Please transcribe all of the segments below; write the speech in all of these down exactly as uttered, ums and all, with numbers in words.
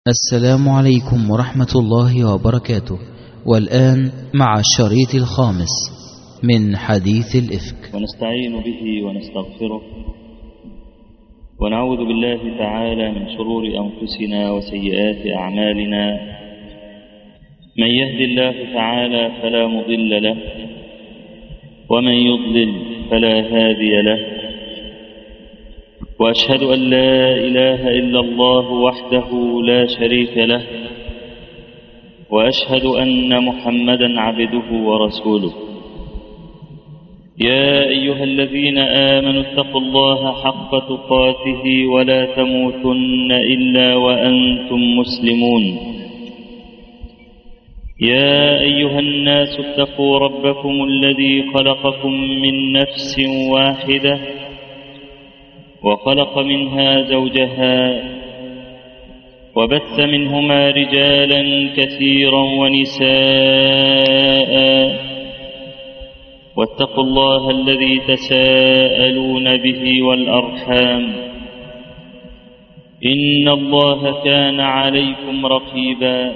السلام عليكم ورحمة الله وبركاته. والآن مع الشريط الخامس من حديث الإفك. ونستعين به ونستغفره ونعوذ بالله تعالى من شرور أنفسنا وسيئات أعمالنا. من يهد الله تعالى فلا مضل له ومن يضلل فلا هادي له، وأشهد أن لا إله إلا الله وحده لا شريك له، وأشهد أن محمدا عبده ورسوله. يا أيها الذين آمنوا اتقوا الله حق تقاته ولا تموتن إلا وأنتم مسلمون. يا أيها الناس اتقوا ربكم الذي خلقكم من نفس واحدة وخلق منها زوجها وبث منهما رجالا كثيرا ونساء، واتقوا الله الذي تساءلون به والأرحام إن الله كان عليكم رقيبا.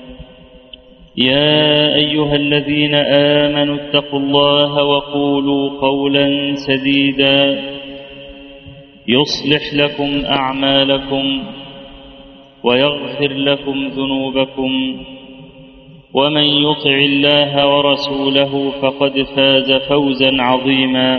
يا أيها الذين آمنوا اتقوا الله وقولوا قولا سديدا يصلح لكم أعمالكم ويغفر لكم ذنوبكم، ومن يطع الله ورسوله فقد فاز فوزا عظيما.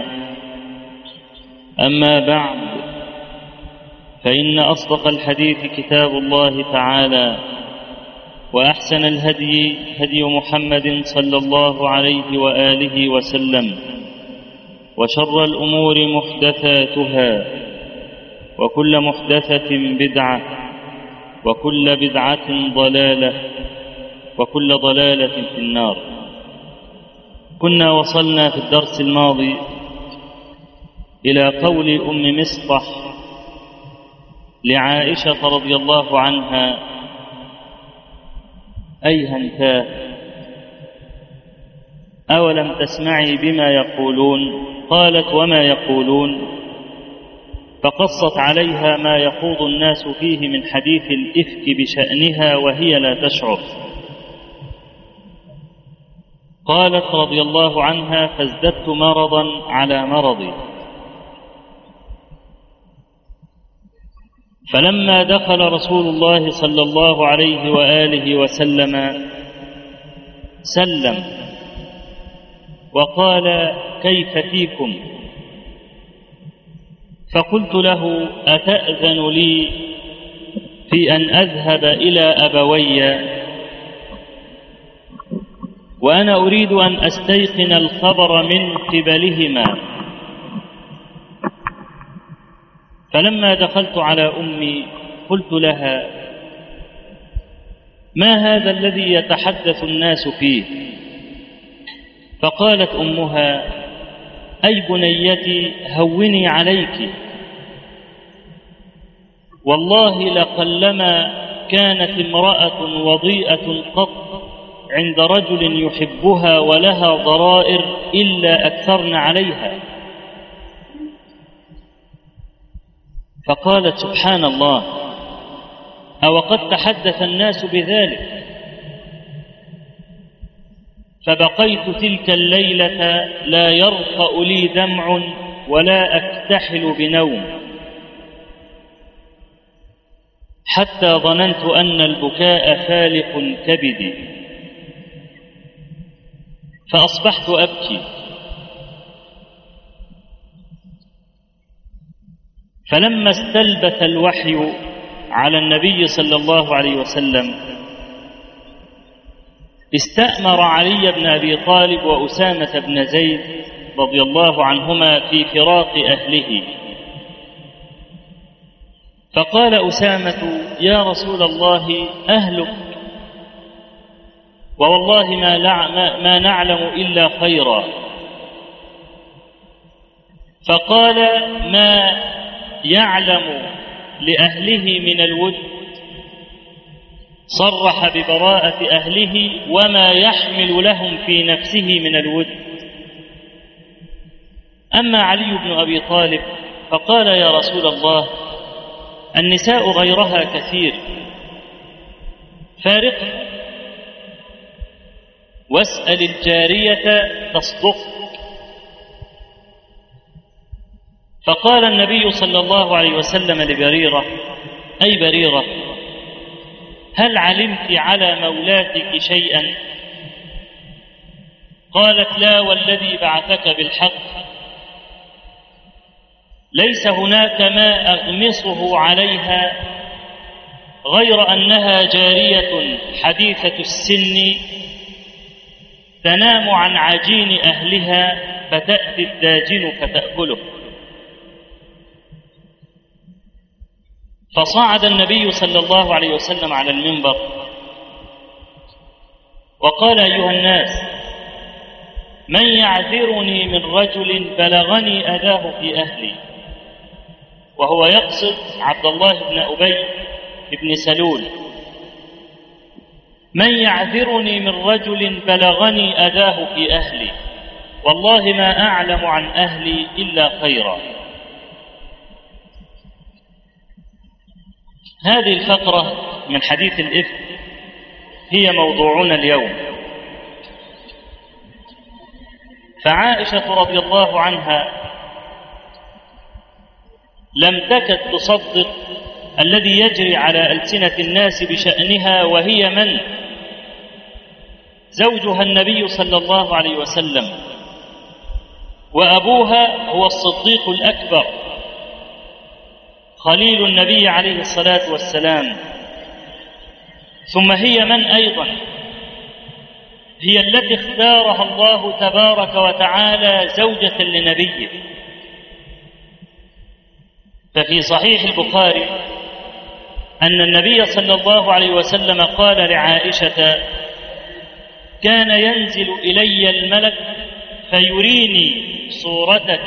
أما بعد، فإن أصدق الحديث كتاب الله تعالى، وأحسن الهدي هدي محمد صلى الله عليه وآله وسلم، وشر الأمور محدثاتها، وكل محدثة بدعة، وكل بدعة ضلالة، وكل ضلالة في النار. كنا وصلنا في الدرس الماضي إلى قول أم مصطح لعائشة رضي الله عنها: أيهنتا أولم تسمعي بما يقولون؟ قالت: وما يقولون؟ فقصت عليها ما يخوض الناس فيه من حديث الإفك بشأنها وهي لا تشعر. قالت رضي الله عنها: فازددت مرضا على مرضي، فلما دخل رسول الله صلى الله عليه وآله وسلم سلم وقال: كيف فيكم؟ فقلت له: أتأذن لي في أن أذهب إلى أبوي وأنا أريد أن أستيقن الخبر من قبلهما؟ فلما دخلت على أمي قلت لها: ما هذا الذي يتحدث الناس فيه؟ فقالت أمها: أي بنيتي، هوني عليك، والله لقلما كانت امرأة وضيئة قط عند رجل يحبها ولها ضرائر إلا أكثرن عليها. فقالت: سبحان الله، أو قد تحدث الناس بذلك؟ فبقيت تلك الليلة لا يرقأ لي دمع ولا أكتحل بنوم، حتى ظننت أن البكاء فالق كبدي، فأصبحت أبكي. فلما استلبث الوحي على النبي صلى الله عليه وسلم استأمر علي بن أبي طالب وأسامة بن زيد رضي الله عنهما في فراق أهله. فقال أسامة: يا رسول الله، أهلك، ووالله ما, ما نعلم إلا خيرا. فقال: ما يعلم لأهله من الود صرح ببراءة أهله، وما يحمل لهم في نفسه من الود. أما علي بن أبي طالب فقال: يا رسول الله، النساء غيرها كثير، فارقها واسأل الجارية تصدق. فقال النبي صلى الله عليه وسلم لبريرة: أي بريرة، هل علمت على مولاتك شيئا؟ قالت: لا والذي بعثك بالحق، ليس هناك ما أغمصه عليها غير أنها جارية حديثة السن تنام عن عجين أهلها فتأتي الداجن فتأكله. فصعد النبي صلى الله عليه وسلم على المنبر وقال: أيها الناس، من يعذرني من رجل بلغني أذاه في أهلي؟ وهو يقصد عبد الله بن أبي بن سلول. من يعذرني من رجل بلغني أذاه في أهلي؟ والله ما أعلم عن أهلي إلا خيرا. هذه الفقرة من حديث الإفك هي موضوعنا اليوم. فعائشة رضي الله عنها لم تكد تصدق الذي يجري على ألسنة الناس بشأنها، وهي من؟ زوجها النبي صلى الله عليه وسلم، وأبوها هو الصديق الأكبر خليل النبي عليه الصلاة والسلام. ثم هي من أيضا؟ هي التي اختارها الله تبارك وتعالى زوجة لنبيه. ففي صحيح البخاري أن النبي صلى الله عليه وسلم قال لعائشة: كان ينزل إلي الملك فيريني صورتك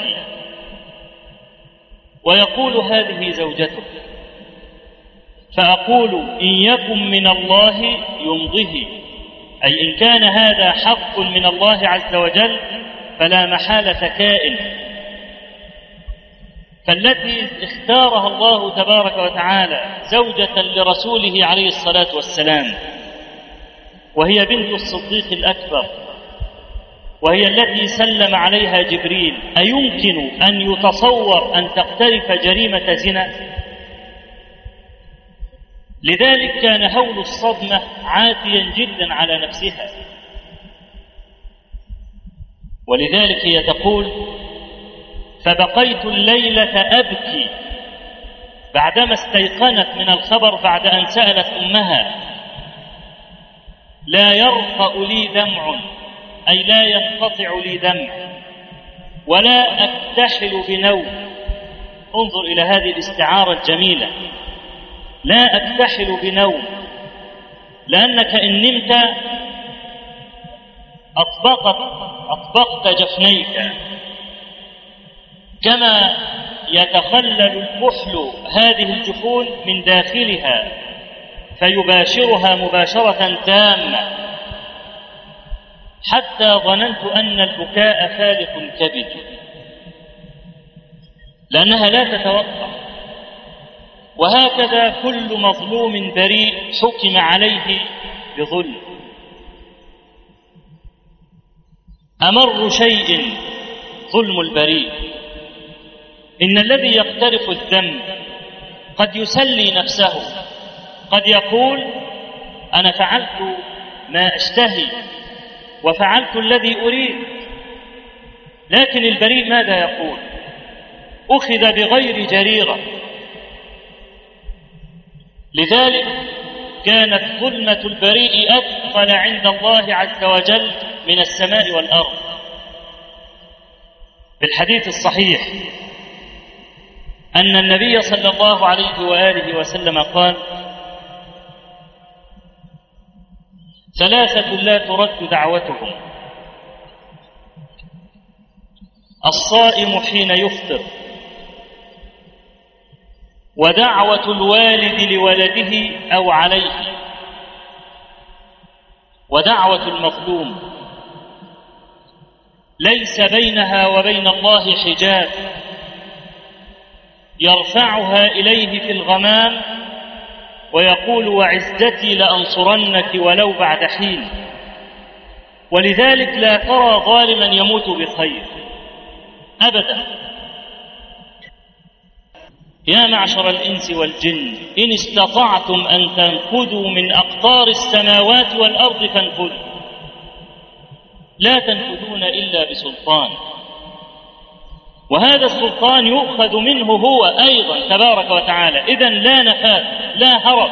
ويقول: هذه زوجتك. فأقول: إن يكن من الله يمضه، أي إن كان هذا حق من الله عز وجل فلا محالة كائن. فالتي اختارها الله تبارك وتعالى زوجة لرسوله عليه الصلاة والسلام، وهي بنت الصديق الأكبر، وهي التي سلم عليها جبريل، أيمكن أن يتصور أن تقترف جريمة زنا؟ لذلك كان هول الصدمة عاتيا جدا على نفسها. ولذلك هي تقول: فبقيت الليلة أبكي بعدما استيقنت من الخبر بعد أن سألت أمها: لا يرقأ لي دمع، أي لا ينقطع لي دمع، ولا أكتحل بنوم. انظر إلى هذه الاستعارة الجميلة: لا أكتحل بنوم، لأنك إن نمت أطبقت, أطبقت جفنيك، كما يتخلل الكحل هذه الجفون من داخلها فيباشرها مباشرة تامة، حتى ظننت أن البكاء فالق الكبد، لأنها لا تتوقف. وهكذا كل مظلوم بريء حكم عليه بظلم. أمر شيء ظلم البريء. إن الذي يقترف الذنب قد يسلي نفسه، قد يقول: أنا فعلت ما أشتهي وفعلت الذي أريد. لكن البريء ماذا يقول؟ أخذ بغير جريرة. لذلك كانت ظلمة البريء أثقل عند الله عز وجل من السماء والأرض. في الحديث الصحيح أن النبي صلى الله عليه وآله وسلم قال: ثلاثة لا ترد دعوتهم: الصائم حين يفطر، ودعوة الوالد لولده أو عليه، ودعوة المظلوم ليس بينها وبين الله حجاب يرفعها إليه في الغمام ويقول وعزتي لأنصرنك ولو بعد حين. ولذلك لا ترى ظالما يموت بخير أبدا. يا معشر الإنس والجن إن استطعتم أن تنفذوا من أقطار السماوات والأرض فانفذوا، لا تنفذون إلا بسلطان، وهذا السلطان يؤخذ منه هو أيضا تبارك وتعالى. إذن لا نفاذ لا هرب،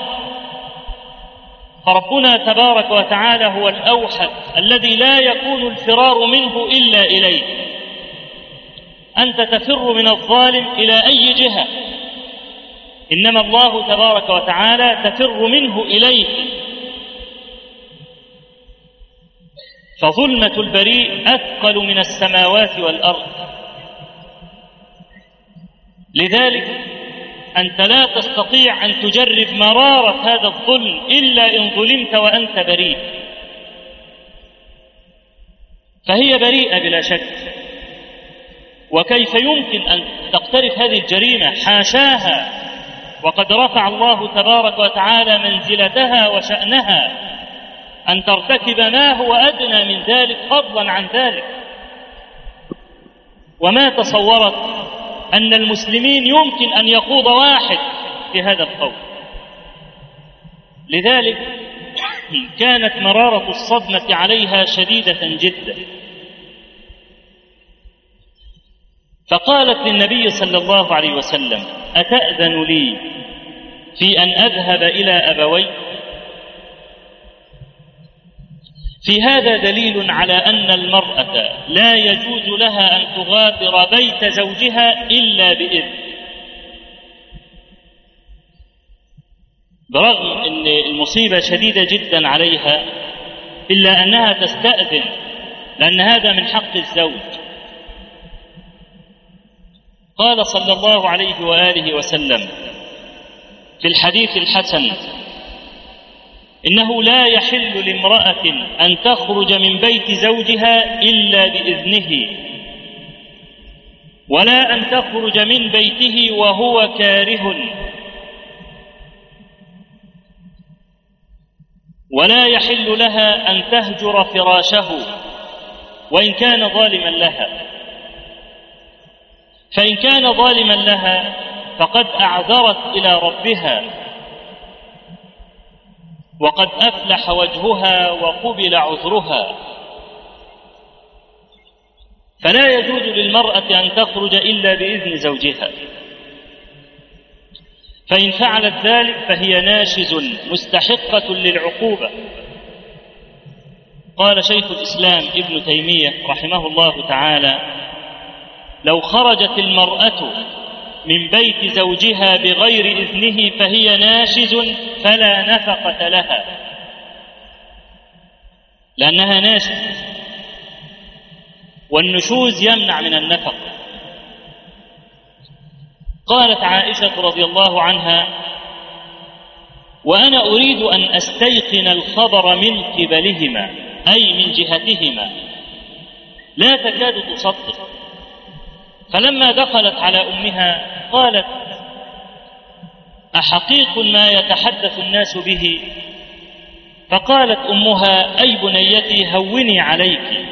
فربنا تبارك وتعالى هو الأوحد الذي لا يكون الفرار منه إلا إليه. أنت تفر من الظالم إلى أي جهة، إنما الله تبارك وتعالى تفر منه إليه. فظلمة البريء أثقل من السماوات والأرض. لذلك أنت لا تستطيع أن تجرب مرارة هذا الظلم إلا إن ظلمت وأنت بريء، فهي بريئة بلا شك. وكيف يمكن أن تقترف هذه الجريمة؟ حاشاها، وقد رفع الله تبارك وتعالى منزلتها وشأنها أن ترتكب ما هو أدنى من ذلك فضلا عن ذلك. وما تصورت أن المسلمين يمكن أن يخوض واحد في هذا القول. لذلك كانت مرارة الصدمة عليها شديدة جدا، فقالت للنبي صلى الله عليه وسلم أتأذن لي في أن أذهب إلى أبوي؟ في هذا دليل على أن المرأة لا يجوز لها أن تغادر بيت زوجها إلا بإذن، برغم أن المصيبة شديدة جدا عليها إلا أنها تستأذن، لأن هذا من حق الزوج. قال صلى الله عليه وآله وسلم في الحديث الحسن إنه لا يحل لامرأة أن تخرج من بيت زوجها إلا بإذنه، ولا أن تخرج من بيته وهو كاره، ولا يحل لها أن تهجر فراشه وإن كان ظالما لها، فإن كان ظالما لها فقد أعذرت إلى ربها وقد أفلح وجهها وقبل عذرها. فلا يجوز للمرأة أن تخرج إلا بإذن زوجها، فإن فعلت ذلك فهي ناشز مستحقة للعقوبة. قال شيخ الإسلام ابن تيمية رحمه الله تعالى لو خرجت المرأة من بيت زوجها بغير إذنه فهي ناشز فلا نفقة لها، لأنها ناشز، والنشوز يمنع من النفقة. قالت عائشة رضي الله عنها وأنا أريد أن أستيقن الخبر من قبلهما أي من جهتهما، لا تكاد تصدق. فلما دخلت على أمها قالت أحقيق ما يتحدث الناس به؟ فقالت أمها أي بنيتي هوني عليك،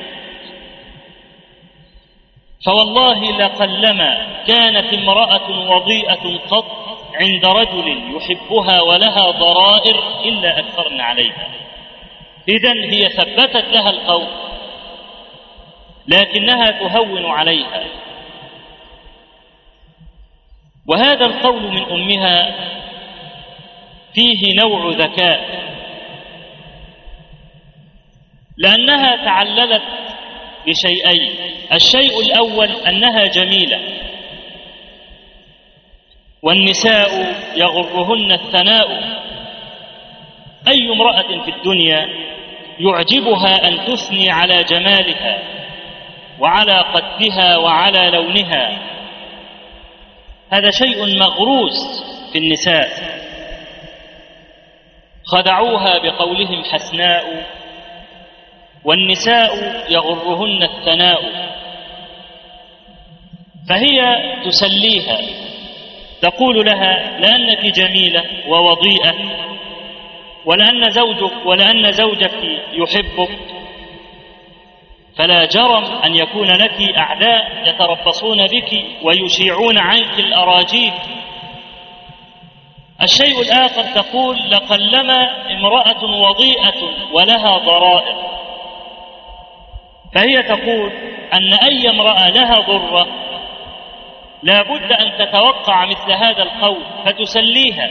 فوالله لقلما كانت امرأة وضيئة قط عند رجل يحبها ولها ضرائر إلا أكثرن عليها. إذن هي ثبتت لها القول لكنها تهون عليها. وهذا القول من أمها فيه نوع ذكاء، لأنها تعللت بشيئين. الشيء الأول أنها جميلة، والنساء يغرهن الثناء. أي امرأة في الدنيا يعجبها أن تثني على جمالها وعلى قدها وعلى لونها، هذا شيء مغروس في النساء. خدعوها بقولهم حسناء، والنساء يغرهن الثناء، فهي تسليها تقول لها لأنك جميلة ووضيئة ولأن زوجك ولأن زوجك يحبك فلا جرم أن يكون لك أعداء يتربصون بك ويشيعون عنك الأراجيل. الشيء الآخر تقول لقلما امرأة وضيئة ولها ضرائر، فهي تقول أن أي امرأة لها ضرة لا بد أن تتوقع مثل هذا القول فتسليها،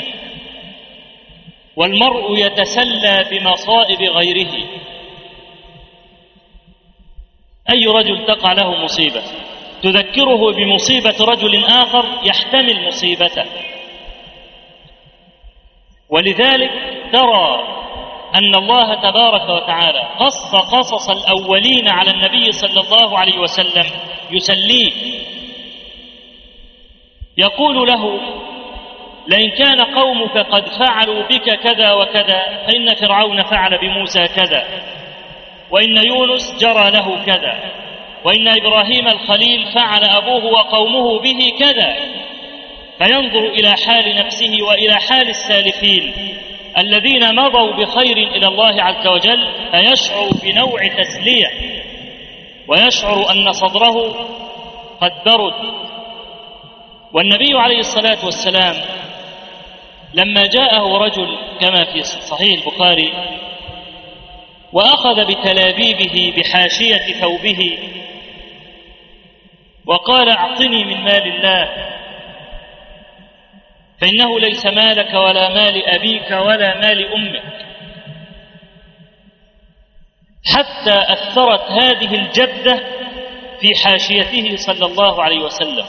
والمرء يتسلى بمصائب غيره. أي رجل تقع له مصيبة تذكره بمصيبة رجل آخر يحتمل مصيبته، ولذلك ترى أن الله تبارك وتعالى قص قصص الأولين على النبي صلى الله عليه وسلم يسليه، يقول له لئن كان قومك قد فعلوا بك كذا وكذا فإن فرعون فعل بموسى كذا، وإن يونس جرى له كذا، وإن إبراهيم الخليل فعل أبوه وقومه به كذا، فينظر إلى حال نفسه وإلى حال السالفين الذين مضوا بخير إلى الله عز وجل، فيشعر بنوع تسلية ويشعر أن صدره قد برد. والنبي عليه الصلاة والسلام لما جاءه رجل كما في صحيح البخاري وأخذ بتلابيبه بحاشية ثوبه وقال أعطني من مال الله فإنه ليس مالك ولا مال أبيك ولا مال أمك، حتى أثرت هذه الجدة في حاشيته صلى الله عليه وسلم،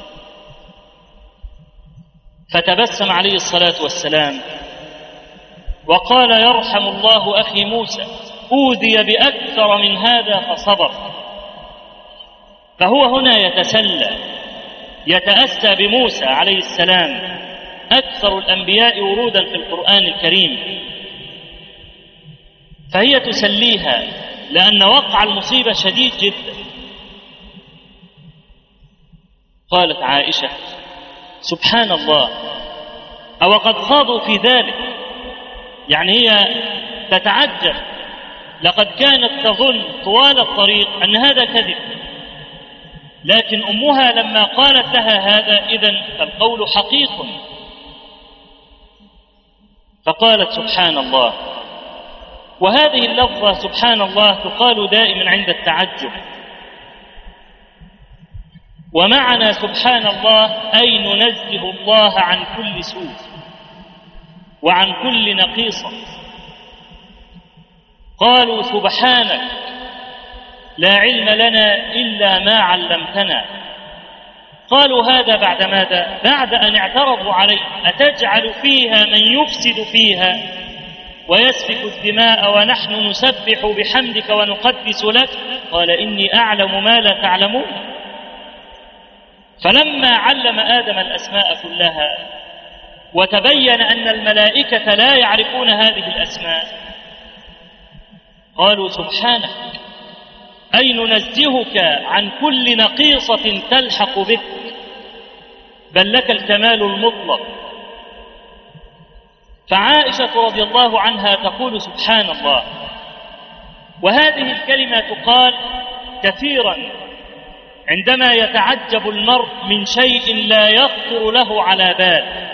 فتبسم عليه الصلاة والسلام وقال يرحم الله أخي موسى أوذي بأكثر من هذا فصبر. فهو هنا يتسلى يتأسى بموسى عليه السلام أكثر الأنبياء ورودا في القرآن الكريم، فهي تسليها لأن وقع المصيبة شديد جدا. قالت عائشة سبحان الله أو قد خاضوا في ذلك، يعني هي تتعجب، لقد كانت تظن طوال الطريق أن هذا كذب، لكن أمها لما قالت لها هذا إذن فالقول حقيق، فقالت سبحان الله. وهذه اللفظة سبحان الله تقال دائما عند التعجب، ومعنى سبحان الله أي ننزه الله عن كل سوء وعن كل نقيصة. قالوا سبحانك لا علم لنا إلا ما علمتنا. قالوا هذا بعد ماذا؟ بعد أن اعترضوا عليه أتجعل فيها من يفسد فيها ويسفك الدماء ونحن نسبح بحمدك ونقدس لك؟ قال إني أعلم ما لا تعلمون. فلما علم آدم الأسماء كلها وتبين أن الملائكة لا يعرفون هذه الأسماء قالوا سبحانك أي ننزهك عن كل نقيصة تلحق بك، بل لك الكمال المطلق. فعائشة رضي الله عنها تقول سبحان الله، وهذه الكلمة تقال كثيرا عندما يتعجب المرء من شيء لا يخطر له على بال.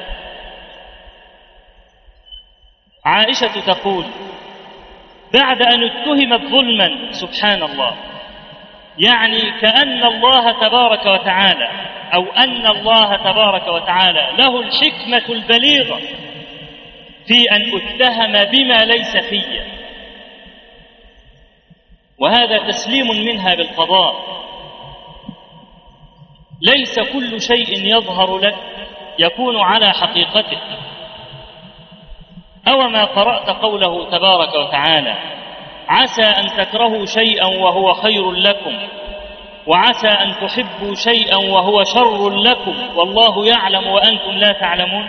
عائشة تقول بعد أن اتهمت ظلما سبحان الله، يعني كأن الله تبارك وتعالى أو أن الله تبارك وتعالى له الحكمة البليغة في أن اتهم بما ليس فيه، وهذا تسليم منها بالقضاء. ليس كل شيء يظهر لك يكون على حقيقته. أوما قرأت قوله تبارك وتعالى عسى أن تكرهوا شيئا وهو خير لكم وعسى أن تحبوا شيئا وهو شر لكم والله يعلم وأنتم لا تعلمون.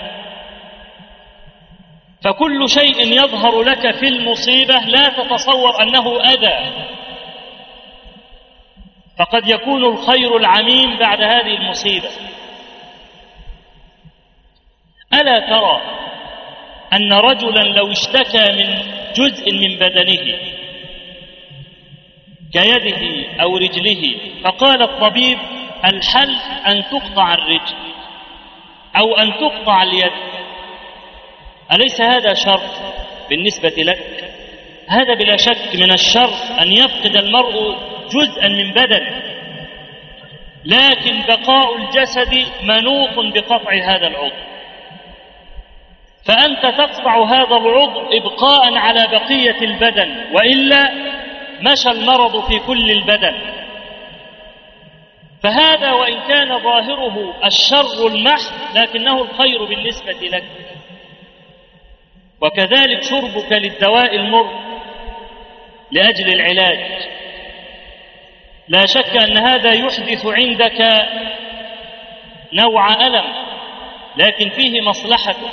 فكل شيء يظهر لك في المصيبة لا تتصور أنه أذى، فقد يكون الخير العميم بعد هذه المصيبة. ألا ترى أن رجلا لو اشتكى من جزء من بدنه كيده أو رجله فقال الطبيب الحل أن تقطع الرجل أو أن تقطع اليد، أليس هذا شر بالنسبة لك؟ هذا بلا شك من الشر أن يفقد المرء جزءا من بدنه، لكن بقاء الجسد منوط بقطع هذا العضو، فأنت تقطع هذا العضو إبقاء على بقية البدن، وإلا مشى المرض في كل البدن. فهذا وإن كان ظاهره الشر المحض لكنه الخير بالنسبة لك. وكذلك شربك للدواء المر لأجل العلاج، لا شك أن هذا يحدث عندك نوع ألم، لكن فيه مصلحته.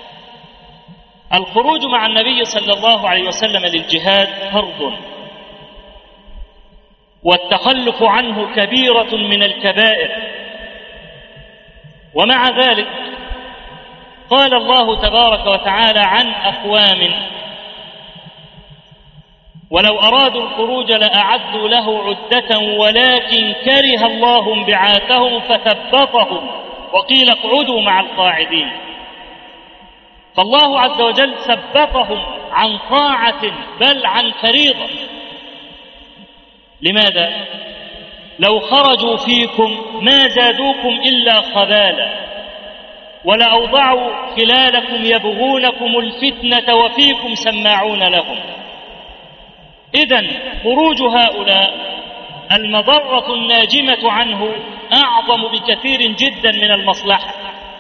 الخروج مع النبي صلى الله عليه وسلم للجهاد فرض، والتخلف عنه كبيرة من الكبائر، ومع ذلك قال الله تبارك وتعالى عن أقوام ولو أرادوا الخروج لأعدوا له عدة ولكن كره الله انبعاثهم فثبطهم وقيل اقعدوا مع القاعدين. فالله عز وجل ثبطهم عن طاعة بل عن فريضة. لماذا؟ لو خرجوا فيكم ما زادوكم إلا خبالا ولأوضعوا خلالكم يبغونكم الفتنة وفيكم سماعون لهم. إذن خروج هؤلاء المضرة الناجمة عنه أعظم بكثير جدا من المصلحة.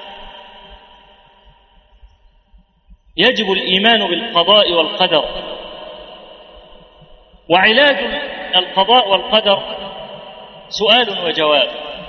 يجب الإيمان بالقضاء والقدر، وعلاج القضاء والقدر سؤال وجواب.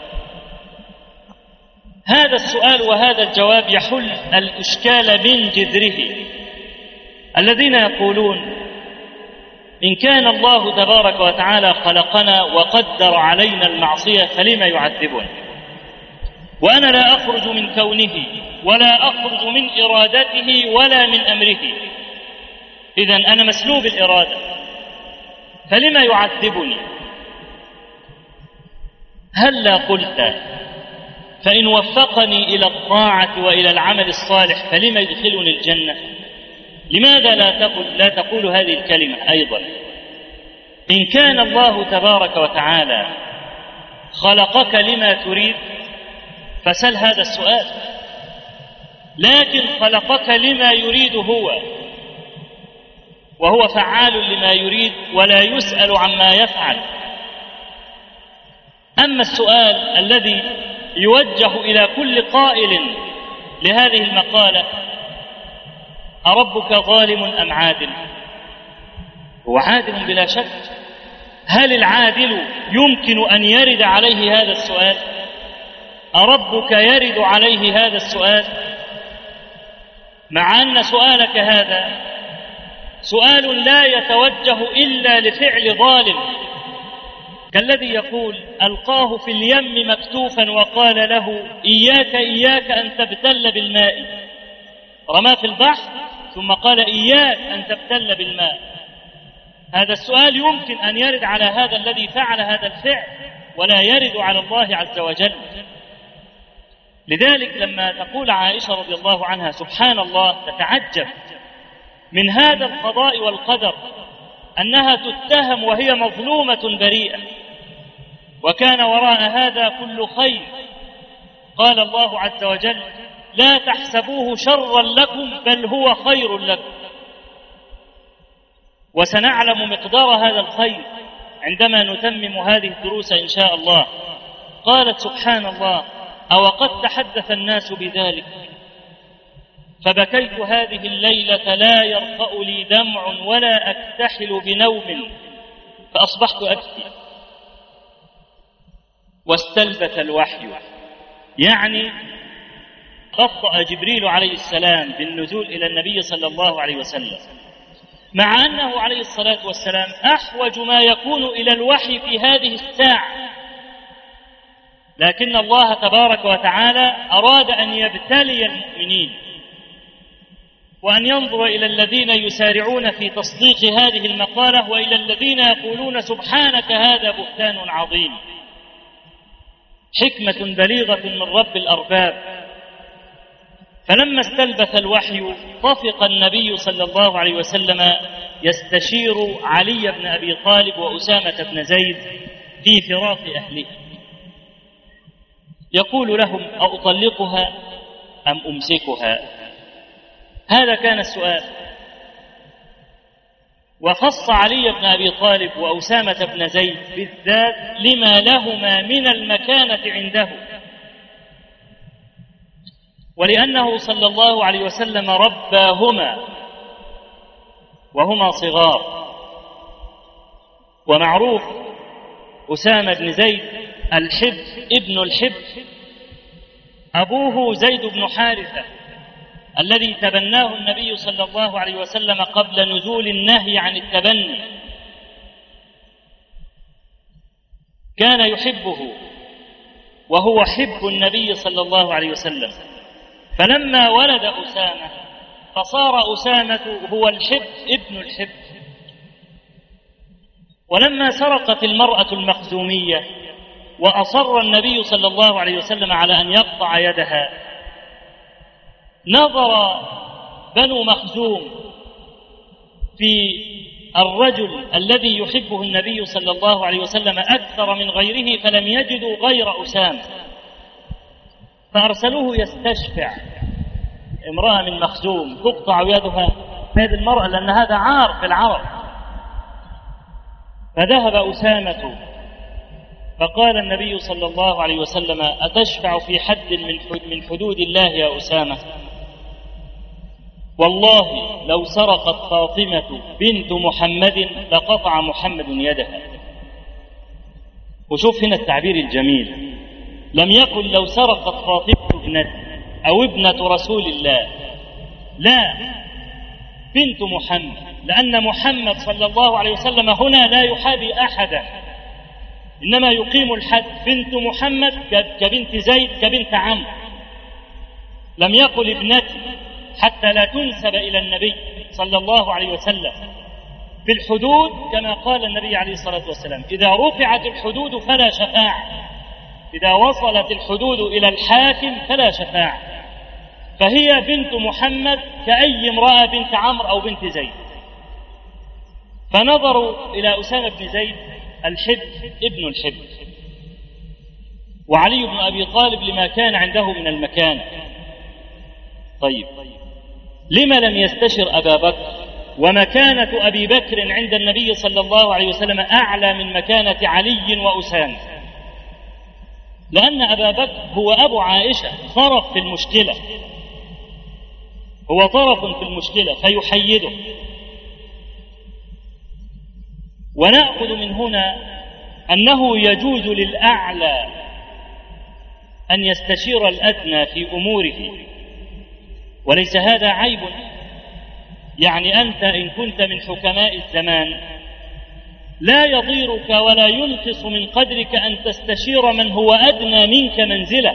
هذا السؤال وهذا الجواب يحل الإشكال من جذره. الذين يقولون إن كان الله تبارك وتعالى خلقنا وقدر علينا المعصية فلما يعذبنا، وأنا لا أخرج من كونه ولا أخرج من إرادته ولا من أمره، إذن أنا مسلوب الإرادة فلما يعذبني؟ هلا قلت فإن وفقني إلى الطاعة وإلى العمل الصالح فلما يدخلني الجنة؟ لماذا لا تقول, لا تقول هذه الكلمة أيضا؟ إن كان الله تبارك وتعالى خلقك لما تريد فسل هذا السؤال، لكن خلقك لما يريد هو، وهو فعال لما يريد ولا يسأل عما يفعل. أما السؤال الذي يوجه إلى كل قائل لهذه المقالة أربك ظالم أم عادل؟ هو عادل بلا شك. هل العادل يمكن أن يرد عليه هذا السؤال؟ أربك يرد عليه هذا السؤال؟ مع أن سؤالك هذا سؤال لا يتوجه إلا لفعل ظالم، كالذي يقول ألقاه في اليم مكتوفا وقال له إياك إياك أن تبتل بالماء، رماه في البحر ثم قال إياك أن تبتل بالماء. هذا السؤال يمكن أن يرد على هذا الذي فعل هذا الفعل ولا يرد على الله عز وجل. لذلك لما تقول عائشة رضي الله عنها سبحان الله تتعجب من هذا القضاء والقدر أنها تتهم وهي مظلومة بريئة، وكان وراء هذا كل خير. قال الله عز وجل لا تحسبوه شرا لكم بل هو خير لكم. وسنعلم مقدار هذا الخير عندما نتمم هذه الدروس إن شاء الله. قالت سبحان الله أو قد تحدث الناس بذلك فبكيت هذه الليلة لا يرقأ لي دمع ولا أكتحل بنوم فأصبحت أبكي. واستلبث الوحي، يعني بطأ جبريل عليه السلام بالنزول إلى النبي صلى الله عليه وسلم، مع أنه عليه الصلاة والسلام أحوج ما يكون إلى الوحي في هذه الساعة، لكن الله تبارك وتعالى أراد أن يبتلي المؤمنين وأن ينظر إلى الذين يسارعون في تصديق هذه المقالة وإلى الذين يقولون سبحانك هذا بهتان عظيم. حكمة بليغة من رب الأرباب. فلما استلبث الوحي طفق النبي صلى الله عليه وسلم يستشير علي بن أبي طالب وأسامة بن زيد في فراق أهله، يقول لهم: أطلقها أم أمسكها؟ هذا كان السؤال. وخص علي بن أبي طالب وأسامة بن زيد بالذات لما لهما من المكانة عنده، ولأنه صلى الله عليه وسلم رباهما وهما صغار. ومعروف أسامة بن زيد الحب ابن الحب، أبوه زيد بن حارثة الذي تبناه النبي صلى الله عليه وسلم قبل نزول النهي عن التبني، كان يحبه وهو حب النبي صلى الله عليه وسلم. فلما ولد أسامة فصار أسامة هو الحب ابن الحب. ولما سرقت المرأة المخزومية وأصر النبي صلى الله عليه وسلم على أن يقطع يدها، نظر بنو مخزوم في الرجل الذي يحبه النبي صلى الله عليه وسلم أكثر من غيره، فلم يجدوا غير أسامة، فأرسلوه يستشفع امرأة من مخزوم تقطع يدها هذه المرأة، لأن هذا عار في العرب. فذهب أسامة فقال النبي صلى الله عليه وسلم: أتشفع في حد من حدود الله يا أسامة؟ والله لو سرقت فاطمة بنت محمد لقطع محمد يدها. وشوف هنا التعبير الجميل، لم يقل لو سرقت فاطمة ابنته أو ابنة رسول الله، لا، بنت محمد، لأن محمد صلى الله عليه وسلم هنا لا يحابي أحدا، إنما يقيم الحد. بنت محمد كبنت زيد كبنت عمرو، لم يقل ابنتي حتى لا تنسب إلى النبي صلى الله عليه وسلم. في الحدود كما قال النبي عليه الصلاة والسلام: إذا رفعت الحدود فلا شفاعة، إذا وصلت الحدود إلى الحاكم فلا شفاعة. فهي بنت محمد كأي امرأة بنت عمرو أو بنت زيد. فنظروا إلى أسامة بن زيد الحب ابن الحب، وعلي بن أبي طالب لما كان عنده من المكان. طيب، لما لم يستشر أبا بكر؟ ومكانة أبي بكر عند النبي صلى الله عليه وسلم أعلى من مكانة علي وأسامة، لأن أبا بكر هو أبو عائشة، طرف في المشكلة، هو طرف في المشكلة فيحيده. ونأخذ من هنا أنه يجوز للأعلى أن يستشير الأدنى في أموره، وليس هذا عيب. يعني أنت إن كنت من حكماء الزمان لا يضيرك ولا ينقص من قدرك أن تستشير من هو أدنى منك منزلة،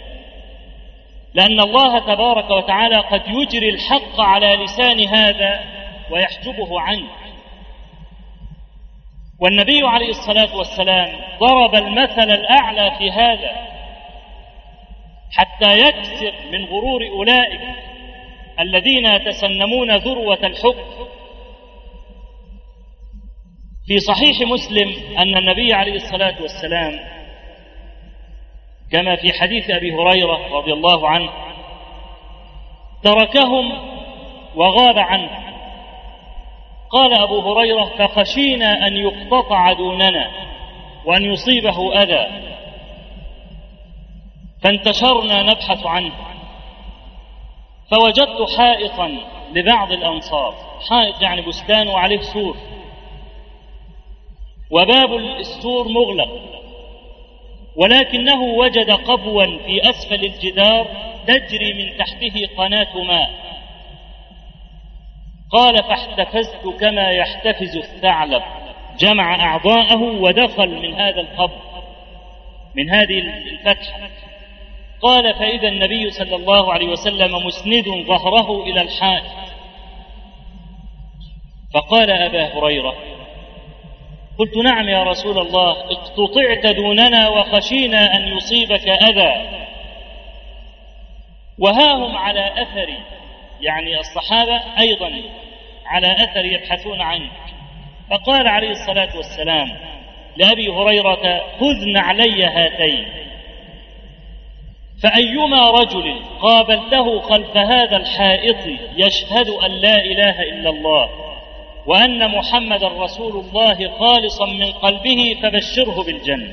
لأن الله تبارك وتعالى قد يجري الحق على لسان هذا ويحجبه عنه. والنبي عليه الصلاة والسلام ضرب المثل الأعلى في هذا حتى يكسر من غرور أولئك الذين يتسنمون ذروة الحكم. في صحيح مسلم أن النبي عليه الصلاة والسلام كما في حديث أبي هريرة رضي الله عنه تركهم وغاب عنه. قال أبو هريرة: فخشينا أن يقتطع دوننا وأن يصيبه أذى، فانتشرنا نبحث عنه، فوجدت حائطا لبعض الأنصار، حائط يعني بستان وعليه سور، وباب السور مغلق، ولكنه وجد قبوا في أسفل الجدار تجري من تحته قناة ماء. قال: فاحتفزت كما يحتفز الثعلب، جمع أعضاءه ودخل من هذا القبر، من هذه الفتحة. قال: فإذا النبي صلى الله عليه وسلم مسند ظهره إلى الحائط فقال أبا هريرة: قلت: نعم يا رسول الله، اقتطعت دوننا وخشينا أن يصيبك أذى، وها هم على أثر، يعني الصحابة أيضا على أثر يبحثون عنك. فقال عليه الصلاة والسلام لأبي هريرة: خذ نعلي هاتين، فأيما رجل قابلته خلف هذا الحائط يشهد أن لا إله إلا الله وأن محمد رسول الله خالصا من قلبه فبشره بالجنة.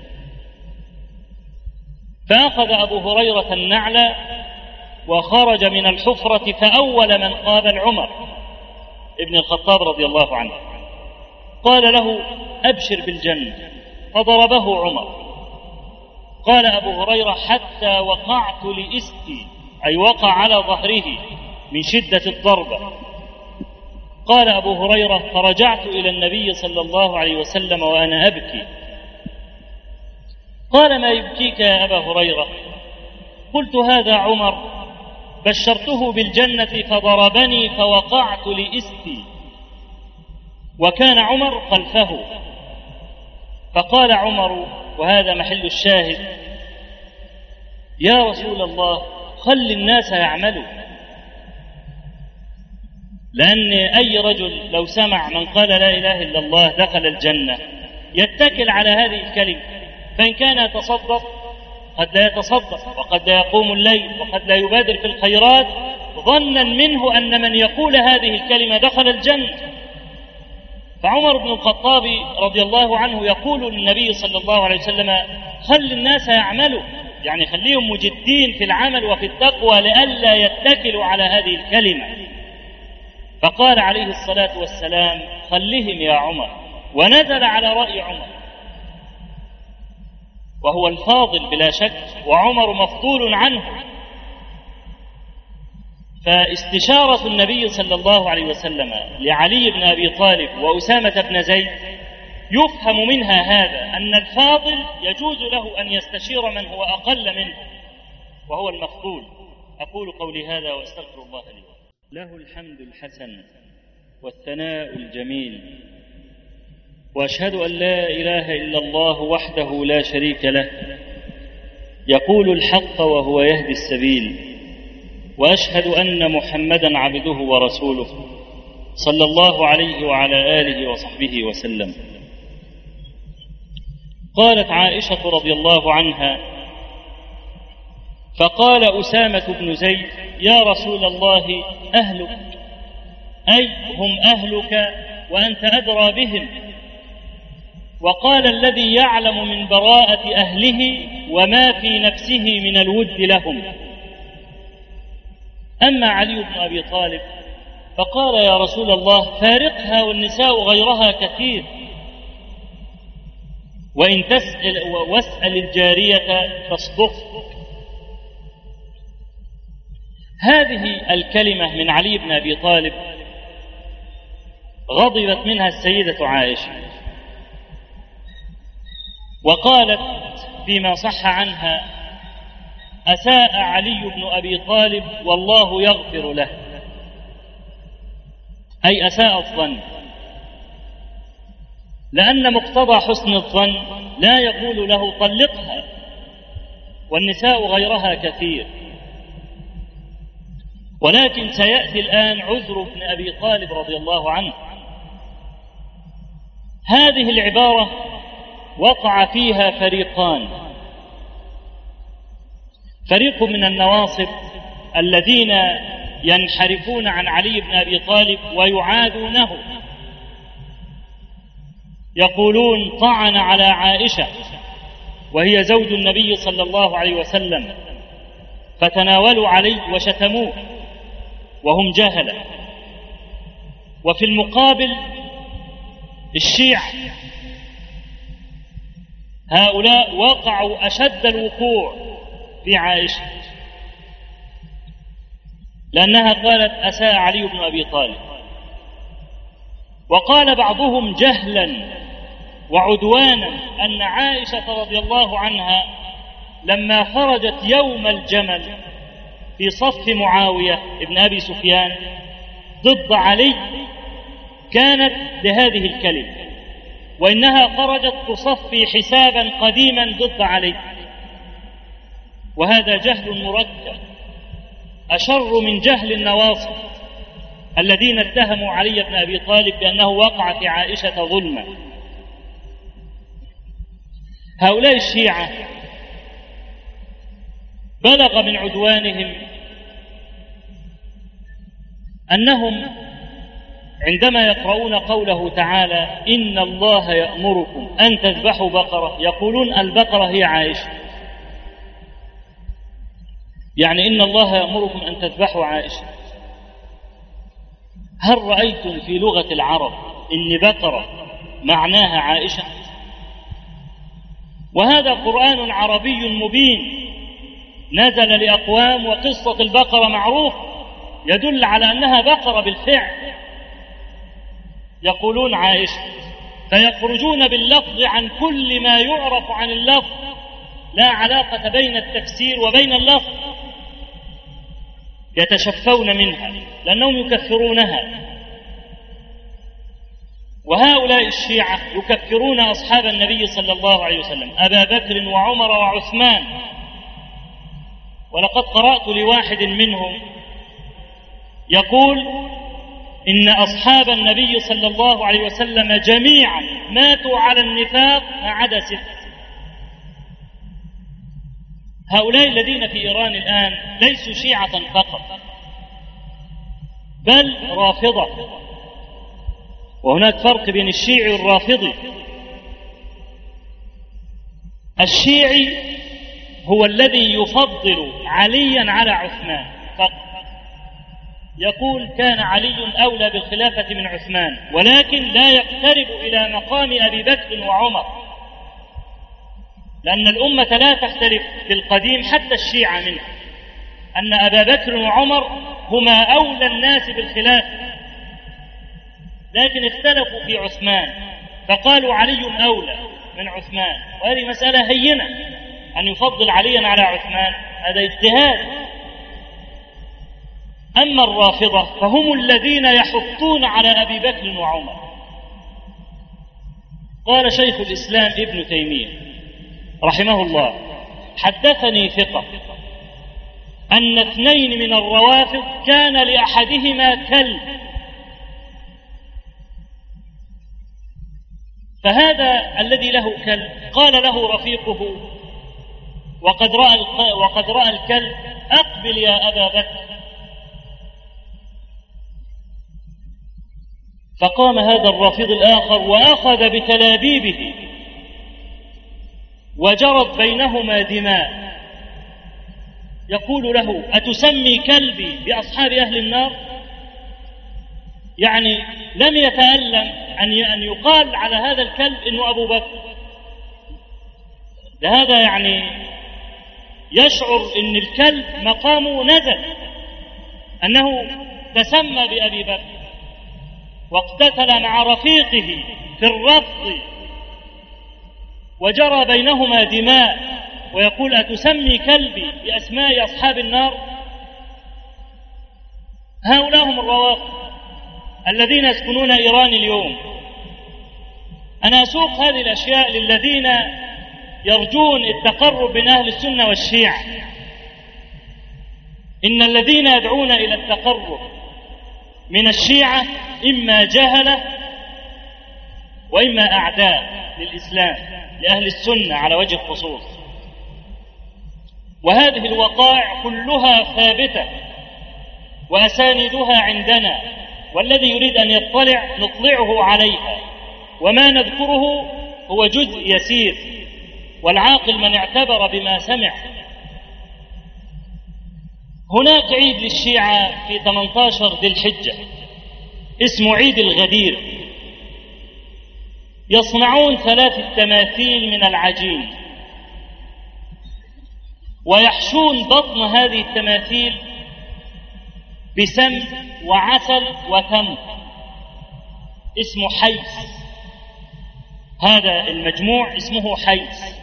فأخذ أبو هريرة النعل وخرج من الحفرة، فأول من قابل عمر ابن الخطاب رضي الله عنه، قال له: أبشر بالجنة، فضربه عمر. قال أبو هريرة: حتى وقعت لإستي، أي وقع على ظهره من شدة الضربة. قال أبو هريرة: فرجعت إلى النبي صلى الله عليه وسلم وأنا أبكي. قال: ما يبكيك يا أبا هريرة؟ قلت: هذا عمر بشرته بالجنة فضربني فوقعت لإستي، وكان عمر خلفه. فقال عمر، وهذا محل الشاهد: يا رسول الله، خل الناس يعملوا، لأن أي رجل لو سمع من قال لا إله إلا الله دخل الجنة يتكل على هذه الكلمة، فإن كان يتصدق قد لا يتصدق، وقد لا يقوم الليل، وقد لا يبادر في الخيرات، ظنا منه أن من يقول هذه الكلمة دخل الجنة. فعمر بن الخطاب رضي الله عنه يقول للنبي صلى الله عليه وسلم: خل الناس يعملوا، يعني خليهم مجدين في العمل وفي التقوى لئلا يتكلوا على هذه الكلمة. فقال عليه الصلاة والسلام: خلهم يا عمر، ونزل على رأي عمر، وهو الفاضل بلا شك، وعمر مفضول عنه. فاستشارة النبي صلى الله عليه وسلم لعلي بن أبي طالب وأسامة بن زيد يفهم منها هذا، أن الفاضل يجوز له أن يستشير من هو أقل منه وهو المفضول. أقول قولي هذا وأستغفر الله لي. له الحمد الحسن والثناء الجميل، وأشهد أن لا إله إلا الله وحده لا شريك له، يقول الحق وهو يهدي السبيل، وأشهد أن محمدا عبده ورسوله صلى الله عليه وعلى آله وصحبه وسلم. قالت عائشة رضي الله عنها: فقال أسامة بن زيد: يا رسول الله، أهلك، أي هم أهلك وأنت أدرى بهم. وقال: الذي يعلم من براءة أهله وما في نفسه من الود لهم. أما علي بن أبي طالب فقال: يا رسول الله، فارقها، والنساء غيرها كثير، وإن تسأل واسأل الجارية تصدق. هذه الكلمة من علي بن أبي طالب غضبت منها السيدة عائشة، وقالت فيما صح عنها: أساء علي بن أبي طالب والله يغفر له، أي أساء الظن، لأن مقتضى حسن الظن لا يقول له طلقها، والنساء غيرها كثير. ولكن سيأتي الآن عذر ابن أبي طالب رضي الله عنه. هذه العبارة وقع فيها فريقان: فريق من النواصب الذين ينحرفون عن علي بن أبي طالب ويعادونه، يقولون طعن على عائشة وهي زوج النبي صلى الله عليه وسلم، فتناولوا علي وشتموه وهم جهلة. وفي المقابل الشيعة، هؤلاء وقعوا أشد الوقوع في عائشة، لأنها قالت: أساء علي بن أبي طالب. وقال بعضهم جهلا وعدوانا أن عائشة رضي الله عنها لما خرجت يوم الجمل في صف معاوية ابن أبي سفيان ضد علي كانت لهذه الكلمة، وإنها خرجت تصفي حسابا قديما ضد علي، وهذا جهل مركب أشر من جهل النواصب الذين اتهموا علي بن أبي طالب بأنه وقع في عائشة ظلما. هؤلاء الشيعة بلغ من عدوانهم أنهم عندما يقرؤون قوله تعالى إن الله يأمركم أن تذبحوا بقرة يقولون البقرة هي عائشة، يعني إن الله يأمركم أن تذبحوا عائشة. هل رأيتم في لغة العرب إن بقرة معناها عائشة؟ وهذا قرآن عربي مبين نزل لأقوام، وقصة البقرة معروف يدل على أنها بقرة بالفعل، يقولون عائشة، فيخرجون باللفظ عن كل ما يعرف عن اللفظ، لا علاقة بين التفسير وبين اللفظ، يتشفون منها لأنهم يكفرونها. وهؤلاء الشيعة يكفرون أصحاب النبي صلى الله عليه وسلم، أبا بكر وعمر وعثمان. ولقد قرأت لواحد منهم يقول إن أصحاب النبي صلى الله عليه وسلم جميعا ماتوا على النفاق ما عدا ست. هؤلاء الذين في إيران الآن ليسوا شيعة فقط، بل رافضة، وهناك فرق بين الشيعي والرافضي. الشيعي هو الذي يفضل عليا على عثمان فقط، يقول كان علي أولى بالخلافة من عثمان، ولكن لا يقترب إلى مقام أبي بكر وعمر، لأن الأمة لا تختلف في القديم حتى الشيعة منه أن أبا بكر وعمر هما أولى الناس بالخلافة، لكن اختلفوا في عثمان فقالوا علي أولى من عثمان، وهذه مسألة هينة أن يفضل عليا على عثمان، هذا اجتهاد. أما الرافضة فهم الذين يحطون على أبي بكر وعمر. قال شيخ الإسلام ابن تيمية رحمه الله حدثني ثقة أن اثنين من الروافض كان لأحدهما كلب، فهذا الذي له كلب قال له رفيقه وقد رأى, وقد رأى الكلب أقبل يا أبا بكر، فقام هذا الرافض الآخر وأخذ بتلابيبه وجرت بينهما دماء، يقول له أتسمي كلبي بأصحاب أهل النار؟ يعني لم يتألم أن يقال على هذا الكلب إنه أبو بكر، لهذا يعني يشعر إن الكلب مقامه نزل، أنه تسمى بأبي بكر واقتتل مع رفيقه في الرفض وجرى بينهما دماء، ويقول أتسمي كلبي بأسماء أصحاب النار؟ هؤلاء هم الروافض الذين يسكنون إيران اليوم. أنا أسوق هذه الأشياء للذين يرجون التقرب من أهل السنة والشيعة. إن الذين يدعون إلى التقرب من الشيعة إما جهلة وإما أعداء للإسلام لأهل السنة على وجه الخصوص، وهذه الوقائع كلها ثابتة وأساندها عندنا، والذي يريد أن يطلع نطلعه عليها، وما نذكره هو جزء يسير، والعاقل من اعتبر بما سمع. هناك عيد للشيعة في ثمانية عشر ذي الحجة اسمه عيد الغدير، يصنعون ثلاث تماثيل من العجين ويحشون بطن هذه التماثيل بسم وعسل وتمر، اسمه حيس، هذا المجموع اسمه حيس.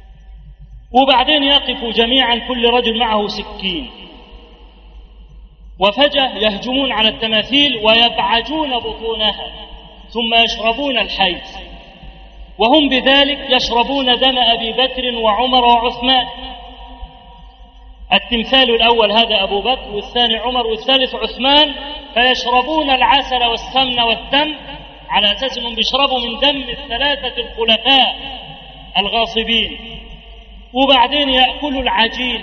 وبعدين يقف جميعا كل رجل معه سكين وفجأة يهجمون على التماثيل ويبعجون بطونها ثم يشربون الحيز، وهم بذلك يشربون دم أبي بكر وعمر وعثمان. التمثال الأول هذا أبو بكر، والثاني عمر، والثالث عثمان، فيشربون العسل والسمن والدم على أساس أنهم بيشربوا من دم الثلاثة الخلفاء الغاصبين. وبعدين يأكلوا العجين،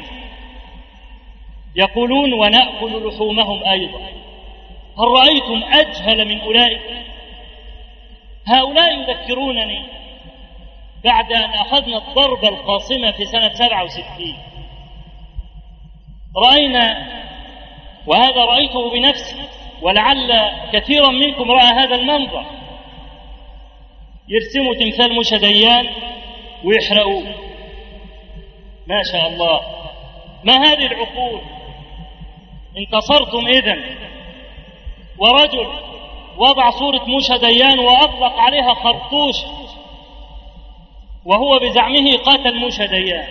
يقولون ونأكل لحومهم أيضا. هل رأيتم أجهل من أولئك؟ هؤلاء يذكرونني بعد أن أخذنا الضربة القاصمة في سنة سبعة وستين، رأينا، وهذا رأيته بنفسي ولعل كثيرا منكم رأى هذا المنظر، يرسموا تمثال موشى ديان ويحرقوه. ما شاء الله، ما هذه العقول؟ انتصرتم إذن. ورجل وضع صورة موشى ديان وأطلق عليها خرطوش وهو بزعمه قاتل موشى ديان.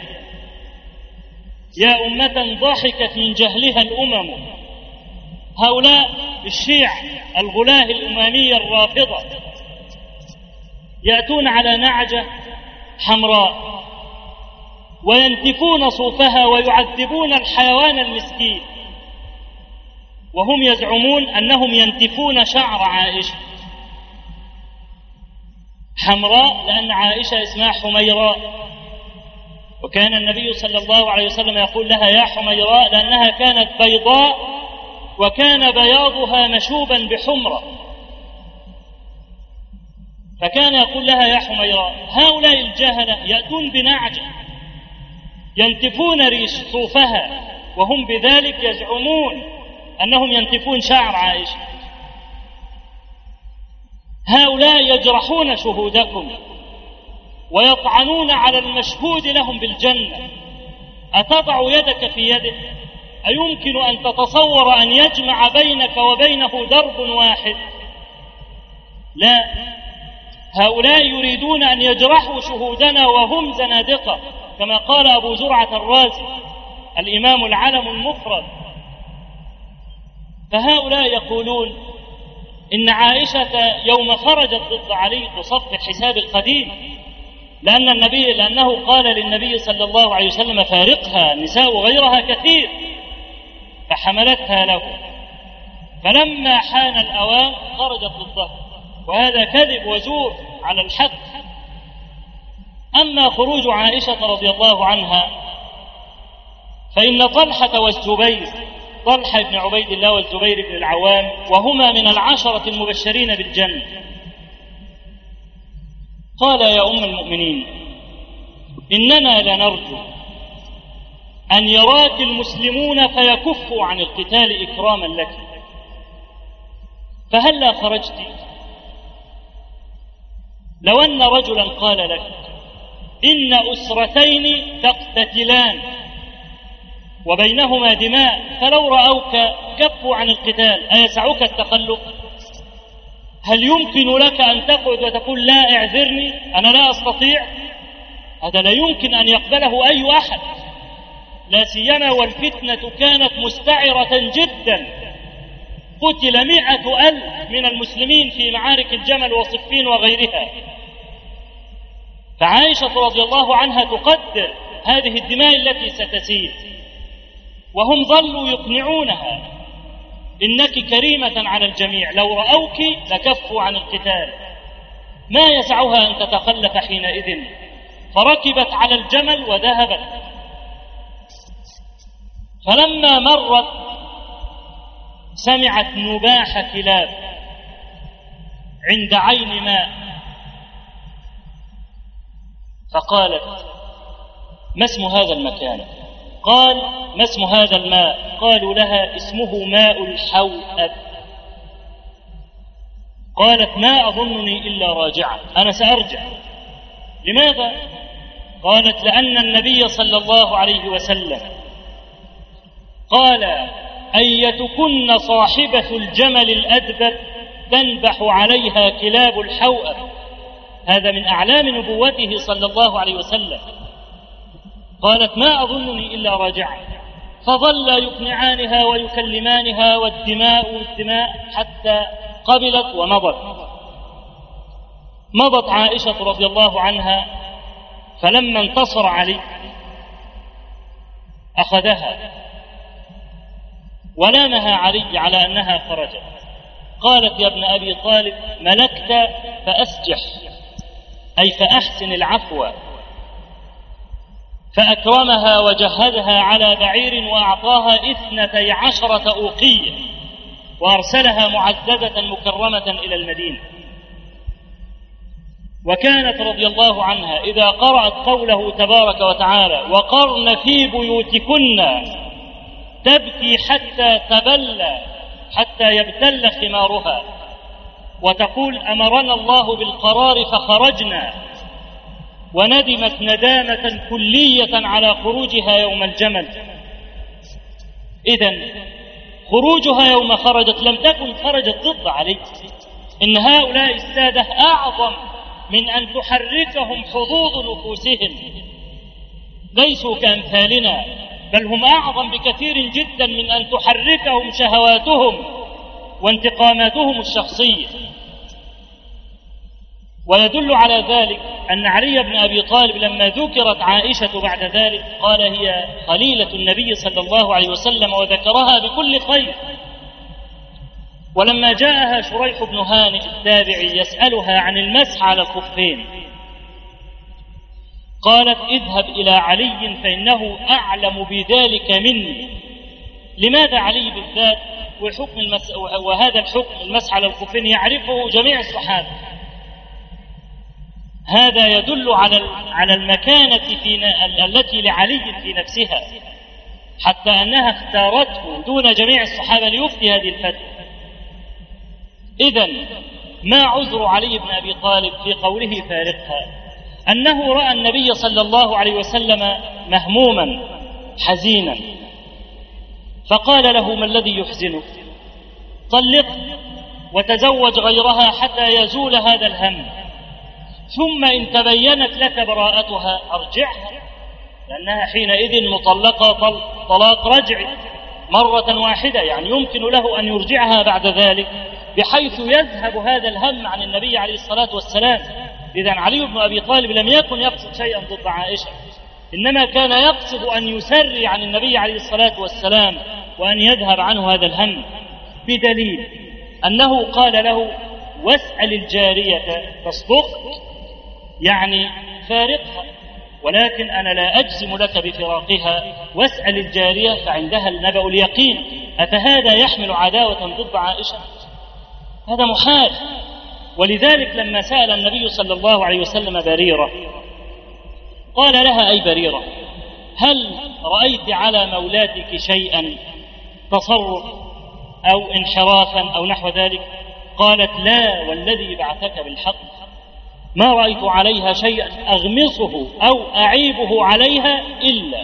يا أمة ضحكت من جهلها الأمم. هؤلاء الشيعة الغلاة الأممية الرافضة يأتون على نعجة حمراء وينتفون صوفها ويعذبون الحيوان المسكين، وهم يزعمون أنهم ينتفون شعر عائشة. حمراء لأن عائشة اسمها حميراء، وكان النبي صلى الله عليه وسلم يقول لها يا حميراء لأنها كانت بيضاء وكان بياضها مشوبا بحمرة، فكان يقول لها يا حميراء. هؤلاء الجهلة يأتون بنعجة ينتفون ريش صوفها وهم بذلك يزعمون أنهم ينتفون شعر عائشة. هؤلاء يجرحون شهودكم ويطعنون على المشهود لهم بالجنة. أتضع يدك في يده؟ أيمكن أن تتصور أن يجمع بينك وبينه درب واحد؟ لا، هؤلاء يريدون أن يجرحوا شهودنا وهم زنادقة، كما قال أبو زرعة الرازي الإمام العلم المفرد. فهؤلاء يقولون إن عائشة يوم خرجت ضد علي تصفي الحساب القديم، لأن النبي لأنه قال للنبي صلى الله عليه وسلم فارقها، النساء غيرها كثير، فحملتها له، فلما حان الأوان خرجت ضده، وهذا كذب وزور على الحق. أما خروج عائشة رضي الله عنها فإن طلحة والزبير، طلحة بن عبيد الله والزبير بن العوام، وهما من العشرة المبشرين بالجنة، قال يا أم المؤمنين إننا لنرجو أن يراك المسلمون فيكفوا عن القتال إكراما لك، فهلا خرجت؟ لو أن رجلا قال لك إن أسرتين تقتتلان وبينهما دماء فلو رأوك كفوا عن القتال أيسعك التخلف؟ هل يمكن لك أن تقعد وتقول لا اعذرني أنا لا أستطيع؟ هذا لا يمكن أن يقبله أي أحد، لا سيما والفتنة كانت مستعرة جدا، قتل مئة ألف من المسلمين في معارك الجمل وصفين وغيرها. فعائشة رضي الله عنها تقدر هذه الدماء التي ستسيل، وهم ظلوا يقنعونها إنك كريمة على الجميع، لو رأوك لكفوا عن القتال، ما يسعها أن تتخلف حينئذ، فركبت على الجمل وذهبت. فلما مرت سمعت نباح كلاب عند عين ماء، فقالت ما اسم هذا المكان؟ قال ما اسم هذا الماء؟ قالوا لها اسمه ماء الحوأب. قالت ما أظنني إلا راجعة، أنا سأرجع. لماذا؟ قالت لأن النبي صلى الله عليه وسلم قال أيتكن صاحبة الجمل الأدبر تنبح عليها كلاب الحوأب، هذا من أعلام نبوته صلى الله عليه وسلم. قالت ما أظنني إلا راجعة. فظل يقنعانها ويكلمانها والدماء والدماء حتى قبلت ومضت. مضت عائشة رضي الله عنها، فلما انتصر علي أخذها ولامها علي على أنها خرجت. قالت: يا ابن أبي طالب، ملكت فأسجح، أي فأحسن العفو. فأكرمها وجهزها على بعير وأعطاها اثنتي عشرة أوقية، وأرسلها معززة مكرمة إلى المدينة. وكانت رضي الله عنها إذا قرأت قوله تبارك وتعالى: وقرن في بيوتكن، تبكي حتى تبلى حتى يبتل خمارها، وتقول: أمرنا الله بالقرار فخرجنا، وندمت ندامة كلية على خروجها يوم الجمل. إذن خروجها يوم خرجت لم تكن خرجت ضد علي، إن هؤلاء السادة أعظم من أن تحركهم حظوظ نفوسهم، ليسوا كأمثالنا، بل هم أعظم بكثير جدا من أن تحركهم شهواتهم وانتقاماتهم الشخصية. ويدل على ذلك أن علي بن أبي طالب لما ذكرت عائشة بعد ذلك قال: هي خليلة النبي صلى الله عليه وسلم، وذكرها بكل خير. ولما جاءها شريح بن هانئ التابعي يسألها عن المسح على الخفين، قالت: اذهب إلى علي فإنه أعلم بذلك مني. لماذا علي بالذات؟ وحكم المس... وهذا الحكم المسح على الخفين يعرفه جميع الصحابة. هذا يدل على على المكانة في ن... التي لعلي في نفسها، حتى أنها اختارته دون جميع الصحابة ليفتي هذه الفتوى. إذن ما عذر علي بن أبي طالب في قوله فارقها؟ أنه رأى النبي صلى الله عليه وسلم مهموما حزينا، فقال له: ما الذي يحزنك؟ طلق وتزوج غيرها حتى يزول هذا الهم، ثم إن تبينت لك براءتها أرجعها، لأنها حينئذ مطلقة طلاق رجعي مرة واحدة، يعني يمكن له أن يرجعها بعد ذلك بحيث يذهب هذا الهم عن النبي عليه الصلاة والسلام. إذن علي بن أبي طالب لم يكن يقصد شيئا ضد عائشة، إنما كان يقصد أن يسري عن النبي عليه الصلاة والسلام وأن يذهب عنه هذا الهم، بدليل أنه قال له: واسأل الجارية تصدق، يعني فارقها، ولكن أنا لا أجزم لك بفراقها، واسأل الجارية فعندها النبأ اليقين. أفهذا يحمل عداوة ضد عائشة؟ هذا محال. ولذلك لما سأل النبي صلى الله عليه وسلم بريرة قال لها: أي بريرة، هل رأيت على مولاتك شيئا تصرف أو انحرافا أو نحو ذلك؟ قالت: لا والذي بعثك بالحق، ما رأيت عليها شيئا أغمصه أو أعيبه عليها إلا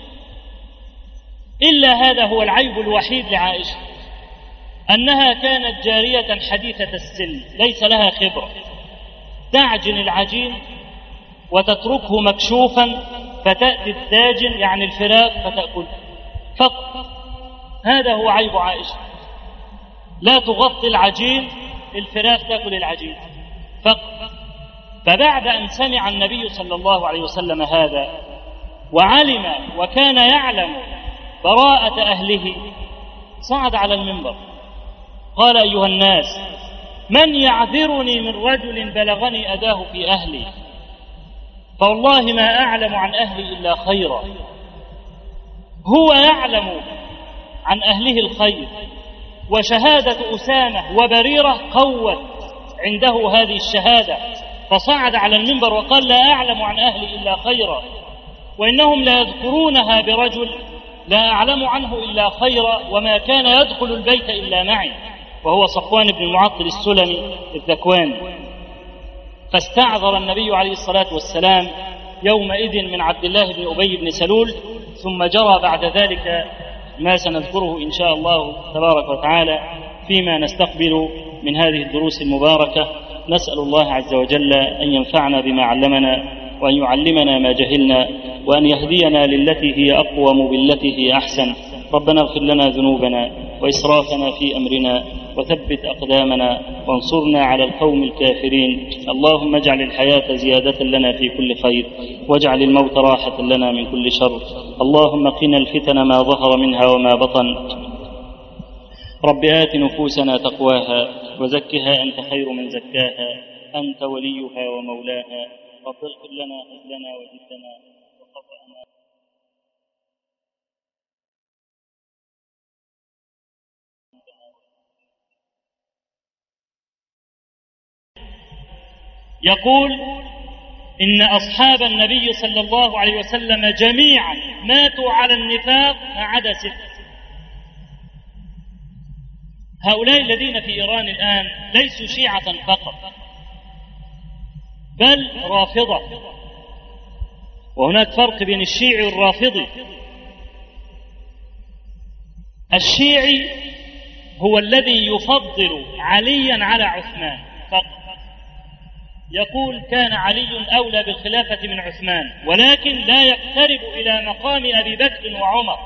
إلا هذا هو العيب الوحيد لعائشة، أنها كانت جارية حديثة السن ليس لها خبرة، تعجن العجين وتتركه مكشوفا فتأتي الداجن يعني الفراخ فتأكل فقط. هذا هو عيب عائشة، لا تغطي العجين، الفراخ تأكل العجين فقط. فبعد أن سمع النبي صلى الله عليه وسلم هذا وعلم وكان يعلم براءة أهله، صعد على المنبر قال: أيها الناس، من يعذرني من رجل بلغني أذاه في أهلي؟ فوالله ما أعلم عن أهلي إلا خيرا. هو يعلم عن أهله الخير، وشهادة أسامة وبريرة قوت عنده هذه الشهادة، فصعد على المنبر وقال: لا أعلم عن أهلي إلا خيرا، وإنهم لا يذكرونها برجل لا أعلم عنه إلا خيرا، وما كان يدخل البيت إلا معي، وهو صفوان بن المعطل السلمي الذكواني. فاستعذر النبي عليه الصلاة والسلام يومئذ من عبد الله بن أبي بن سلول، ثم جرى بعد ذلك ما سنذكره إن شاء الله تبارك وتعالى فيما نستقبل من هذه الدروس المباركة. نسأل الله عز وجل أن ينفعنا بما علمنا، وأن يعلمنا ما جهلنا، وأن يهدينا للتي هي أقوم بالتي هي أحسن، ربنا اغفر لنا ذنوبنا وإسرافنا في أمرنا وثبت أقدامنا وانصرنا على القوم الكافرين. اللهم اجعل الحياة زيادة لنا في كل خير واجعل الموت راحة لنا من كل شر. اللهم قنا الفتن ما ظهر منها وما بطن. رب آت نفوسنا تقواها وزكها أنت خير من زكاها أنت وليها ومولاها. رب اغفر لنا هزلنا وجدنا وخطأنا. يقول إن أصحاب النبي صلى الله عليه وسلم جميعا ماتوا على النفاق ما عدا ستة. هؤلاء الذين في إيران الآن ليسوا شيعة فقط بل رافضة، وهناك فرق بين الشيعي والرافضي. الشيعي هو الذي يفضل عليا على عثمان فقط، يقول كان علي أولى بالخلافة من عثمان، ولكن لا يقترب إلى مقام أبي بكر وعمر،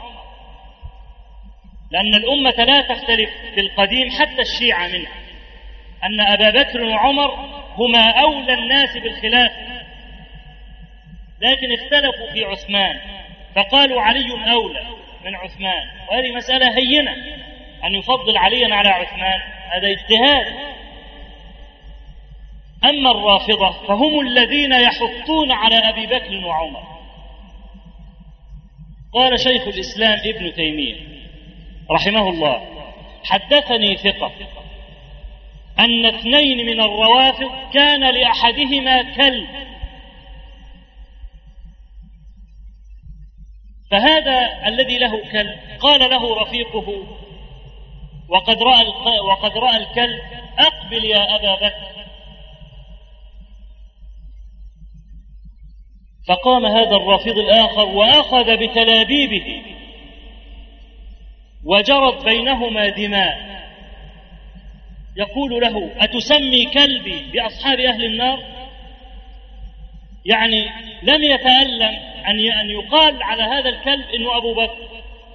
لأن الأمة لا تختلف في القديم حتى الشيعة منها أن أبا بكر وعمر هما أولى الناس بالخلافة، لكن اختلفوا في عثمان فقالوا علي أولى من عثمان، وهذه مسألة هينة أن يفضل عليا على عثمان، هذا اجتهاد. أما الرافضة فهم الذين يحطون على أبي بكر وعمر. قال شيخ الإسلام ابن تيمية رحمه الله: حدثني ثقة أن اثنين من الروافض كان لأحدهما كلب، فهذا الذي له كلب قال له رفيقه وقد رأى, وقد رأى الكلب: أقبل يا أبا بكر. فقام هذا الرافض الآخر وأخذ بتلابيبه وجرت بينهما دماء. يقول له: أتسمي كلبي بأصحاب أهل النار؟ يعني لم يتألم أن يقال على هذا الكلب إنه أبو بكر،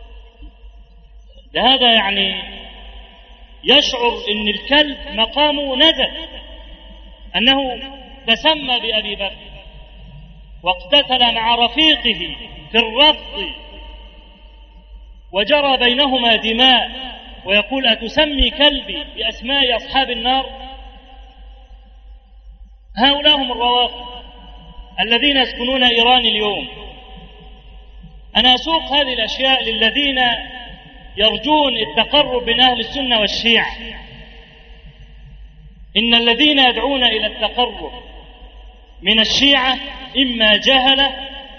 لهذا يعني يشعر إن الكلب مقامه نزل، أنه تسمى بأبي بكر واقتتل مع رفيقه في الرفض وجرى بينهما دماء، ويقول: أتسمي كلبي بأسماء أصحاب النار؟ هؤلاء هم الروافض الذين يسكنون إيران اليوم. أنا أسوق هذه الأشياء للذين يرجون التقرب من أهل السنة والشيعة. إن الذين يدعون إلى التقرب من الشيعة إما جهلة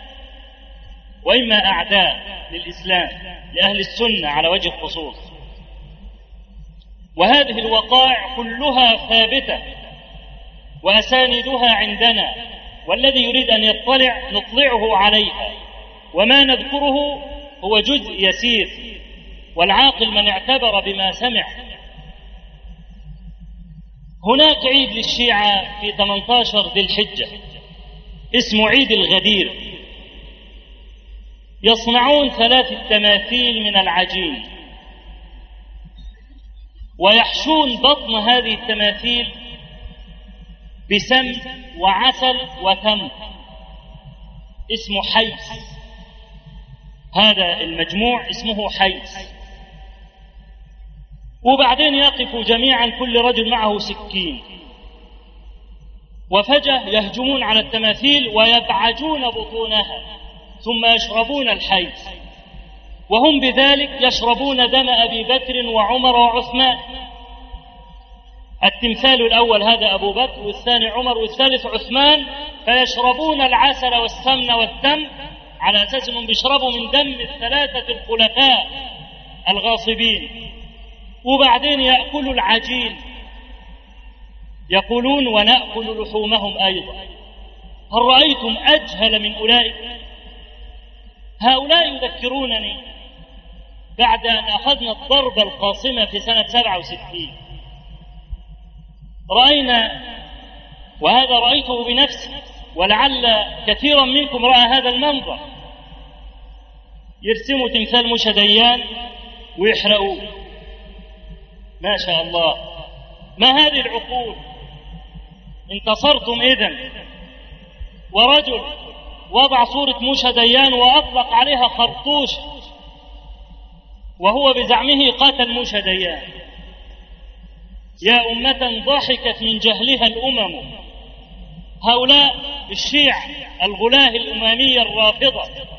وإما أعداء للإسلام لأهل السنة على وجه الخصوص، وهذه الوقائع كلها ثابتة وأساندها عندنا، والذي يريد أن يطلع نطلعه عليها، وما نذكره هو جزء يسير، والعاقل من اعتبر بما سمع. هناك عيد للشيعة في ثمانية عشر ذي الحجة اسمه عيد الغدير، يصنعون ثلاث تماثيل من العجين ويحشون بطن هذه التماثيل بسمن وعسل وتمر، اسمه حيس. هذا المجموع اسمه حيس. وبعدين يقف جميعا كل رجل معه سكين، وفجأة يهجمون على التماثيل ويبعجون بطونها ثم يشربون الحيس، وهم بذلك يشربون دم أبي بكر وعمر وعثمان. التمثال الأول هذا أبو بكر، والثاني عمر، والثالث عثمان، فيشربون العسل والسمن والدم على أساس أنهم بيشربوا من دم الثلاثة الخلفاء الغاصبين. وبعدين يأكلوا العجين، يقولون: ونأكل لحومهم أيضا. هل رأيتم أجهل من أولئك؟ هؤلاء يذكرونني بعد أن أخذنا الضربة القاصمة في سنة سبعة وستين، رأينا، وهذا رأيته بنفسي ولعل كثيرا منكم رأى هذا المنظر، يرسموا تمثال موشى ديان ويحرقوه. ما شاء الله، ما هذه العقول؟ انتصرتم إذن. ورجل وضع صورة موشى ديان وأطلق عليها خرطوش وهو بزعمه قاتل موشى ديان. يا أمة ضحكت من جهلها الأمم. هؤلاء الشيعة الغلاة الأممية الرافضة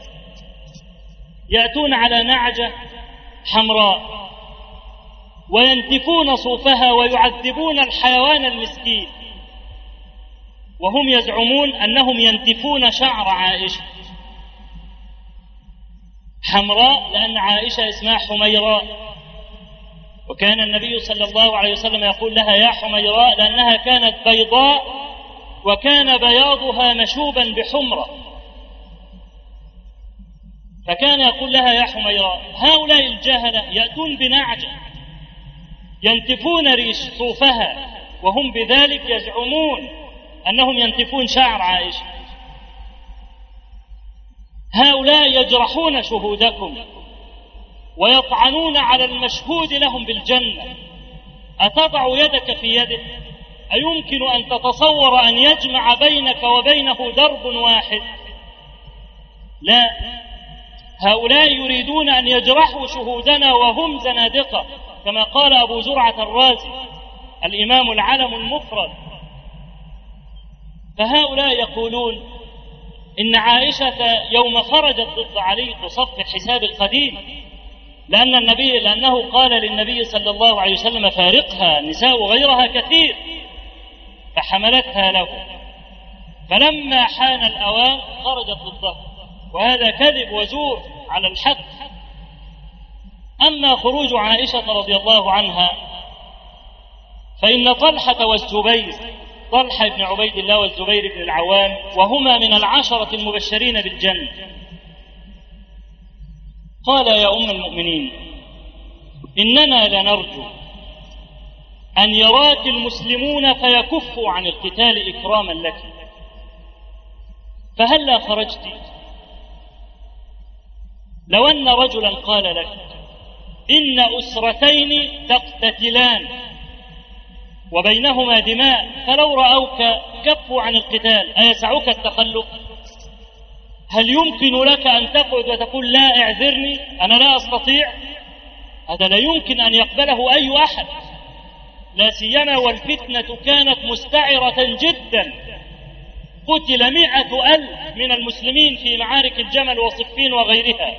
يأتون على نعجة حمراء وينتفون صوفها ويعذبون الحيوان المسكين، وهم يزعمون أنهم ينتفون شعر عائشة. حمراء لأن عائشة اسمها حميراء، وكان النبي صلى الله عليه وسلم يقول لها يا حميراء لأنها كانت بيضاء وكان بياضها مشوبا بحمرة، فكان يقول لها يا حميراء. هؤلاء الجهلة يأتون بنعجة ينتفون ريش صوفها وهم بذلك يزعمون أنهم ينتفون شعر عائشة. هؤلاء يجرحون شهودكم ويطعنون على المشهود لهم بالجنة. أتضع يدك في يده؟ أيمكن أن تتصور أن يجمع بينك وبينه درب واحد؟ لا، هؤلاء يريدون أن يجرحوا شهودنا وهم زنادقة، كما قال أبو زرعة الرازي الإمام العلم المفرد. فهؤلاء يقولون إن عائشة يوم خرجت ضد علي تصفي الحساب القديم، لأن النبي لأنه قال للنبي صلى الله عليه وسلم فارقها، النساء غيرها كثير، فحملتها له، فلما حان الأوان خرجت ضده، وهذا كذب وزور على الحق. أما خروج عائشة رضي الله عنها فإن طلحة والزبير، طلحة بن عبيد الله والزبير بن العوام، وهما من العشرة المبشرين بالجنة، قال يا أم المؤمنين إننا لنرجو أن يراك المسلمون فيكفوا عن القتال إكراما لك، فهلا خرجت؟ لو أن رجلا قال لك إن أسرتين تقتتلان وبينهما دماء فلو رأوك كفوا عن القتال، أيسعك التخلف؟ هل يمكن لك أن تقعد وتقول لا اعذرني أنا لا أستطيع؟ هذا لا يمكن أن يقبله أي أحد، لا سيما والفتنة كانت مستعرة جدا، قتل مئة ألف من المسلمين في معارك الجمل وصفين وغيرها.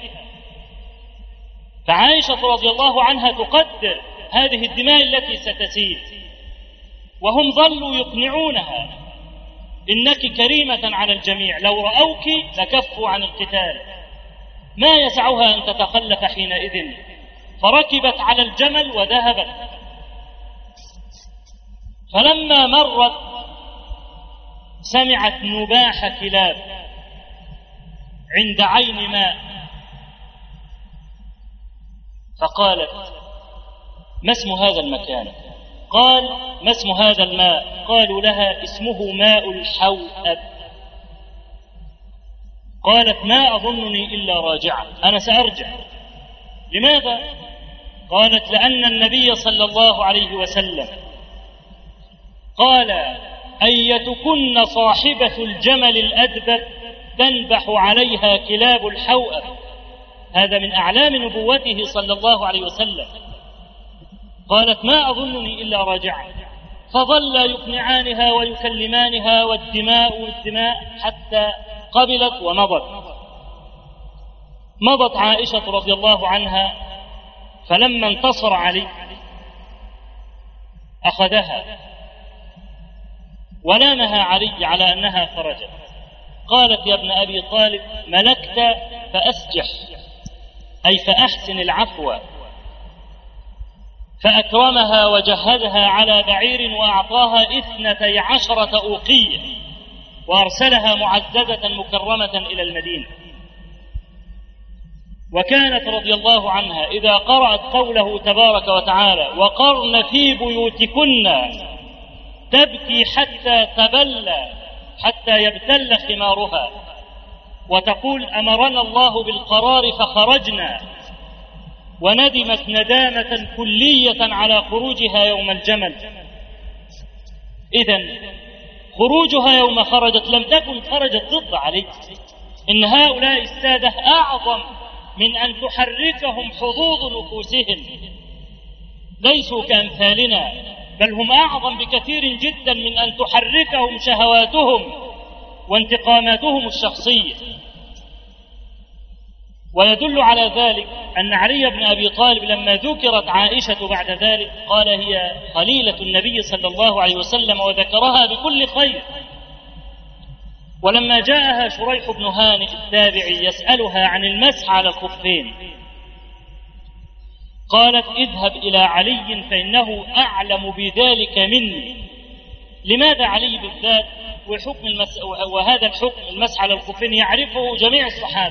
فعائشة رضي الله عنها تقدر هذه الدماء التي ستسيل، وهم ظلوا يقنعونها إنك كريمة على الجميع، لو رأوك لكفوا عن القتال، ما يسعها أن تتخلف حينئذ، فركبت على الجمل وذهبت. فلما مرت سمعت نباح كلاب عند عين ماء، فقالت ما اسم هذا المكان؟ قال ما اسم هذا الماء؟ قالوا لها اسمه ماء الحوأب. قالت ما أظنني إلا راجعة، أنا سأرجع. لماذا؟ قالت لأن النبي صلى الله عليه وسلم قال أيتكن صاحبة الجمل الأدبر تنبح عليها كلاب الحوأب، هذا من أعلام نبوته صلى الله عليه وسلم. قالت ما أظنني إلا راجعة، فظل يقنعانها ويكلمانها والدماء والدماء حتى قبلت ومضت. مضت عائشة رضي الله عنها، فلما انتصر علي أخذها ولامها علي على أنها خرجت. قالت يا ابن أبي طالب ملكت فأسجح، أي فأحسن العفو. فأكرمها وجهزها على بعير وأعطاها اثنتي عشرة أوقية، وأرسلها معززة مكرمة إلى المدينة. وكانت رضي الله عنها إذا قرأت قوله تبارك وتعالى وقرن في بيوتكن تبكي حتى تبلى حتى يبتل خمارها، وتقول أمرنا الله بالقرار فخرجنا، وندمت ندامة كلية على خروجها يوم الجمل. إذن خروجها يوم خرجت لم تكن خرجت ضد علي، إن هؤلاء السادة أعظم من أن تحركهم حظوظ نفوسهم، ليسوا كأمثالنا، بل هم أعظم بكثير جدا من أن تحركهم شهواتهم وانتقاماتهم الشخصية. ويدل على ذلك أن علي بن أبي طالب لما ذكرت عائشة بعد ذلك قال هي خليلة النبي صلى الله عليه وسلم، وذكرها بكل خير. ولما جاءها شريح بن هانئ التابعي يسألها عن المسح على الخفين قالت اذهب إلى علي فإنه أعلم بذلك مني. لماذا علي بالذات؟ وحكم المس... وهذا الحكم المسح على الخفين يعرفه جميع الصحابة.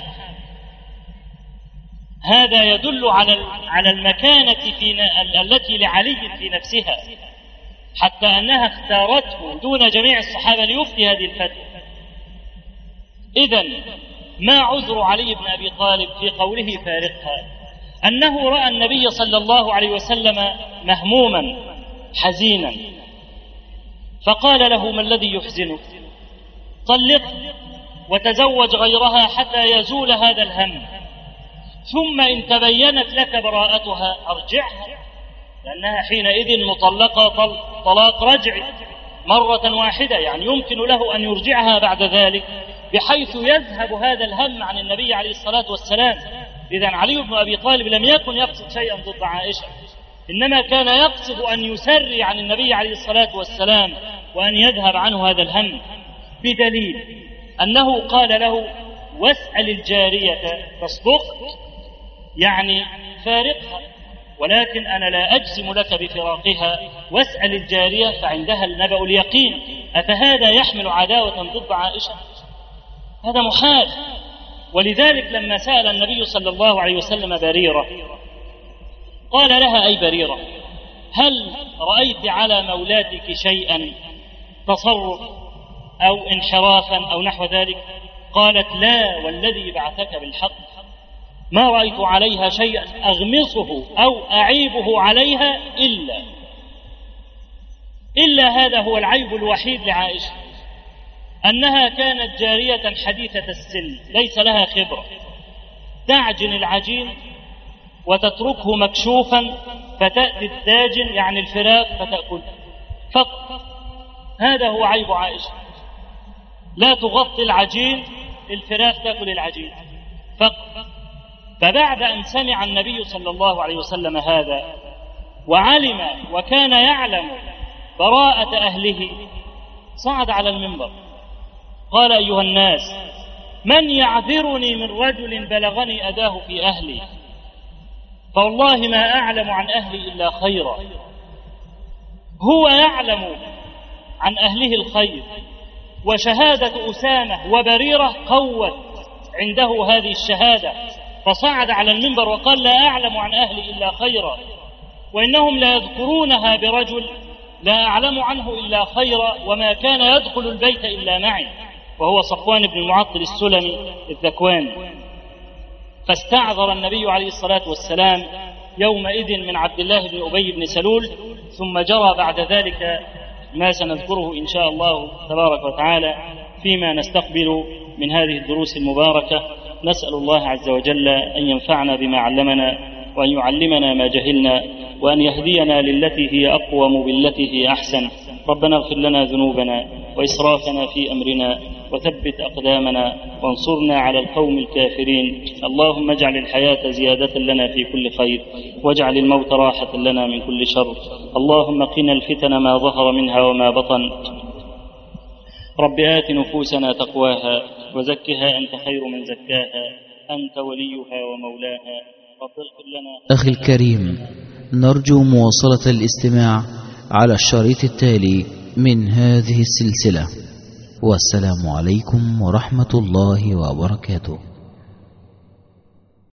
هذا يدل على على المكانة في ن... التي لعلي في نفسها، حتى أنها اختارته دون جميع الصحابة ليفتي هذه الفتوى. إذن ما عذر علي بن أبي طالب في قوله فارقها؟ أنه رأى النبي صلى الله عليه وسلم مهموما حزينا، فقال له ما الذي يحزنك؟ طلق وتزوج غيرها حتى يزول هذا الهم، ثم إن تبينت لك براءتها أرجعها، لأنها حينئذ مطلقة طلاق رجعي مرة واحدة، يعني يمكن له أن يرجعها بعد ذلك بحيث يذهب هذا الهم عن النبي عليه الصلاة والسلام. إذن علي بن أبي طالب لم يكن يقصد شيئا ضد عائشة، إنما كان يقصد أن يسري عن النبي عليه الصلاة والسلام وأن يذهب عنه هذا الهم، بدليل أنه قال له واسأل الجارية تصدق، يعني فارقها، ولكن أنا لا أجزم لك بفراقها، واسأل الجارية فعندها النبأ اليقين. أفهذا يحمل عداوة ضد عائشة؟ هذا محال. ولذلك لما سأل النبي صلى الله عليه وسلم بريرة قال لها أي بريرة هل رأيت على مولاتك شيئا تصرف أو انحرافا أو نحو ذلك؟ قالت لا والذي بعثك بالحق ما رأيت عليها شيئا أغمصه أو أعيبه عليها إلا إلا هذا هو العيب الوحيد لعائشة، أنها كانت جارية حديثة السن ليس لها خبرة، تعجن العجين وتتركه مكشوفا فتأتي الداجن يعني الفراخ فتأكل فقط. هذا هو عيب عائشة، لا تغطي العجين الفراخ تأكل العجين فقط. فبعد أن سمع النبي صلى الله عليه وسلم هذا وعلم وكان يعلم براءة أهله صعد على المنبر قال أيها الناس من يعذرني من رجل بلغني أداه في أهلي، فوالله ما أعلم عن أهلي إلا خيرا. هو يعلم عن أهله الخير، وشهادة أسامة وبريرة قوت عنده هذه الشهادة، فصعد على المنبر وقال لا أعلم عن أهلي إلا خيرا، وإنهم لا يذكرونها برجل لا أعلم عنه إلا خيرا، وما كان يدخل البيت إلا معي، وهو صفوان بن المعطل السلمي الذكواني. فاستعذر النبي عليه الصلاة والسلام يومئذ من عبد الله بن أبي بن سلول، ثم جرى بعد ذلك ما سنذكره إن شاء الله تبارك وتعالى فيما نستقبل من هذه الدروس المباركة. نسأل الله عز وجل أن ينفعنا بما علمنا، وأن يعلمنا ما جهلنا، وأن يهدينا للتي هي أقوم بالتي هي أحسن. ربنا اغفر لنا ذنوبنا وإسرافنا في أمرنا، وثبت أقدامنا، وانصرنا على القوم الكافرين. اللهم اجعل الحياة زيادة لنا في كل خير، واجعل الموت راحة لنا من كل شر. اللهم قنا الفتن ما ظهر منها وما بطن. رب آت نفوسنا تقواها وزكها أنت خير من زكاها، أنت وليها ومولاها. رب اغفر لنا. أخي الكريم، نرجو مواصلة الاستماع على الشريط التالي من هذه السلسلة، والسلام عليكم ورحمة الله وبركاته.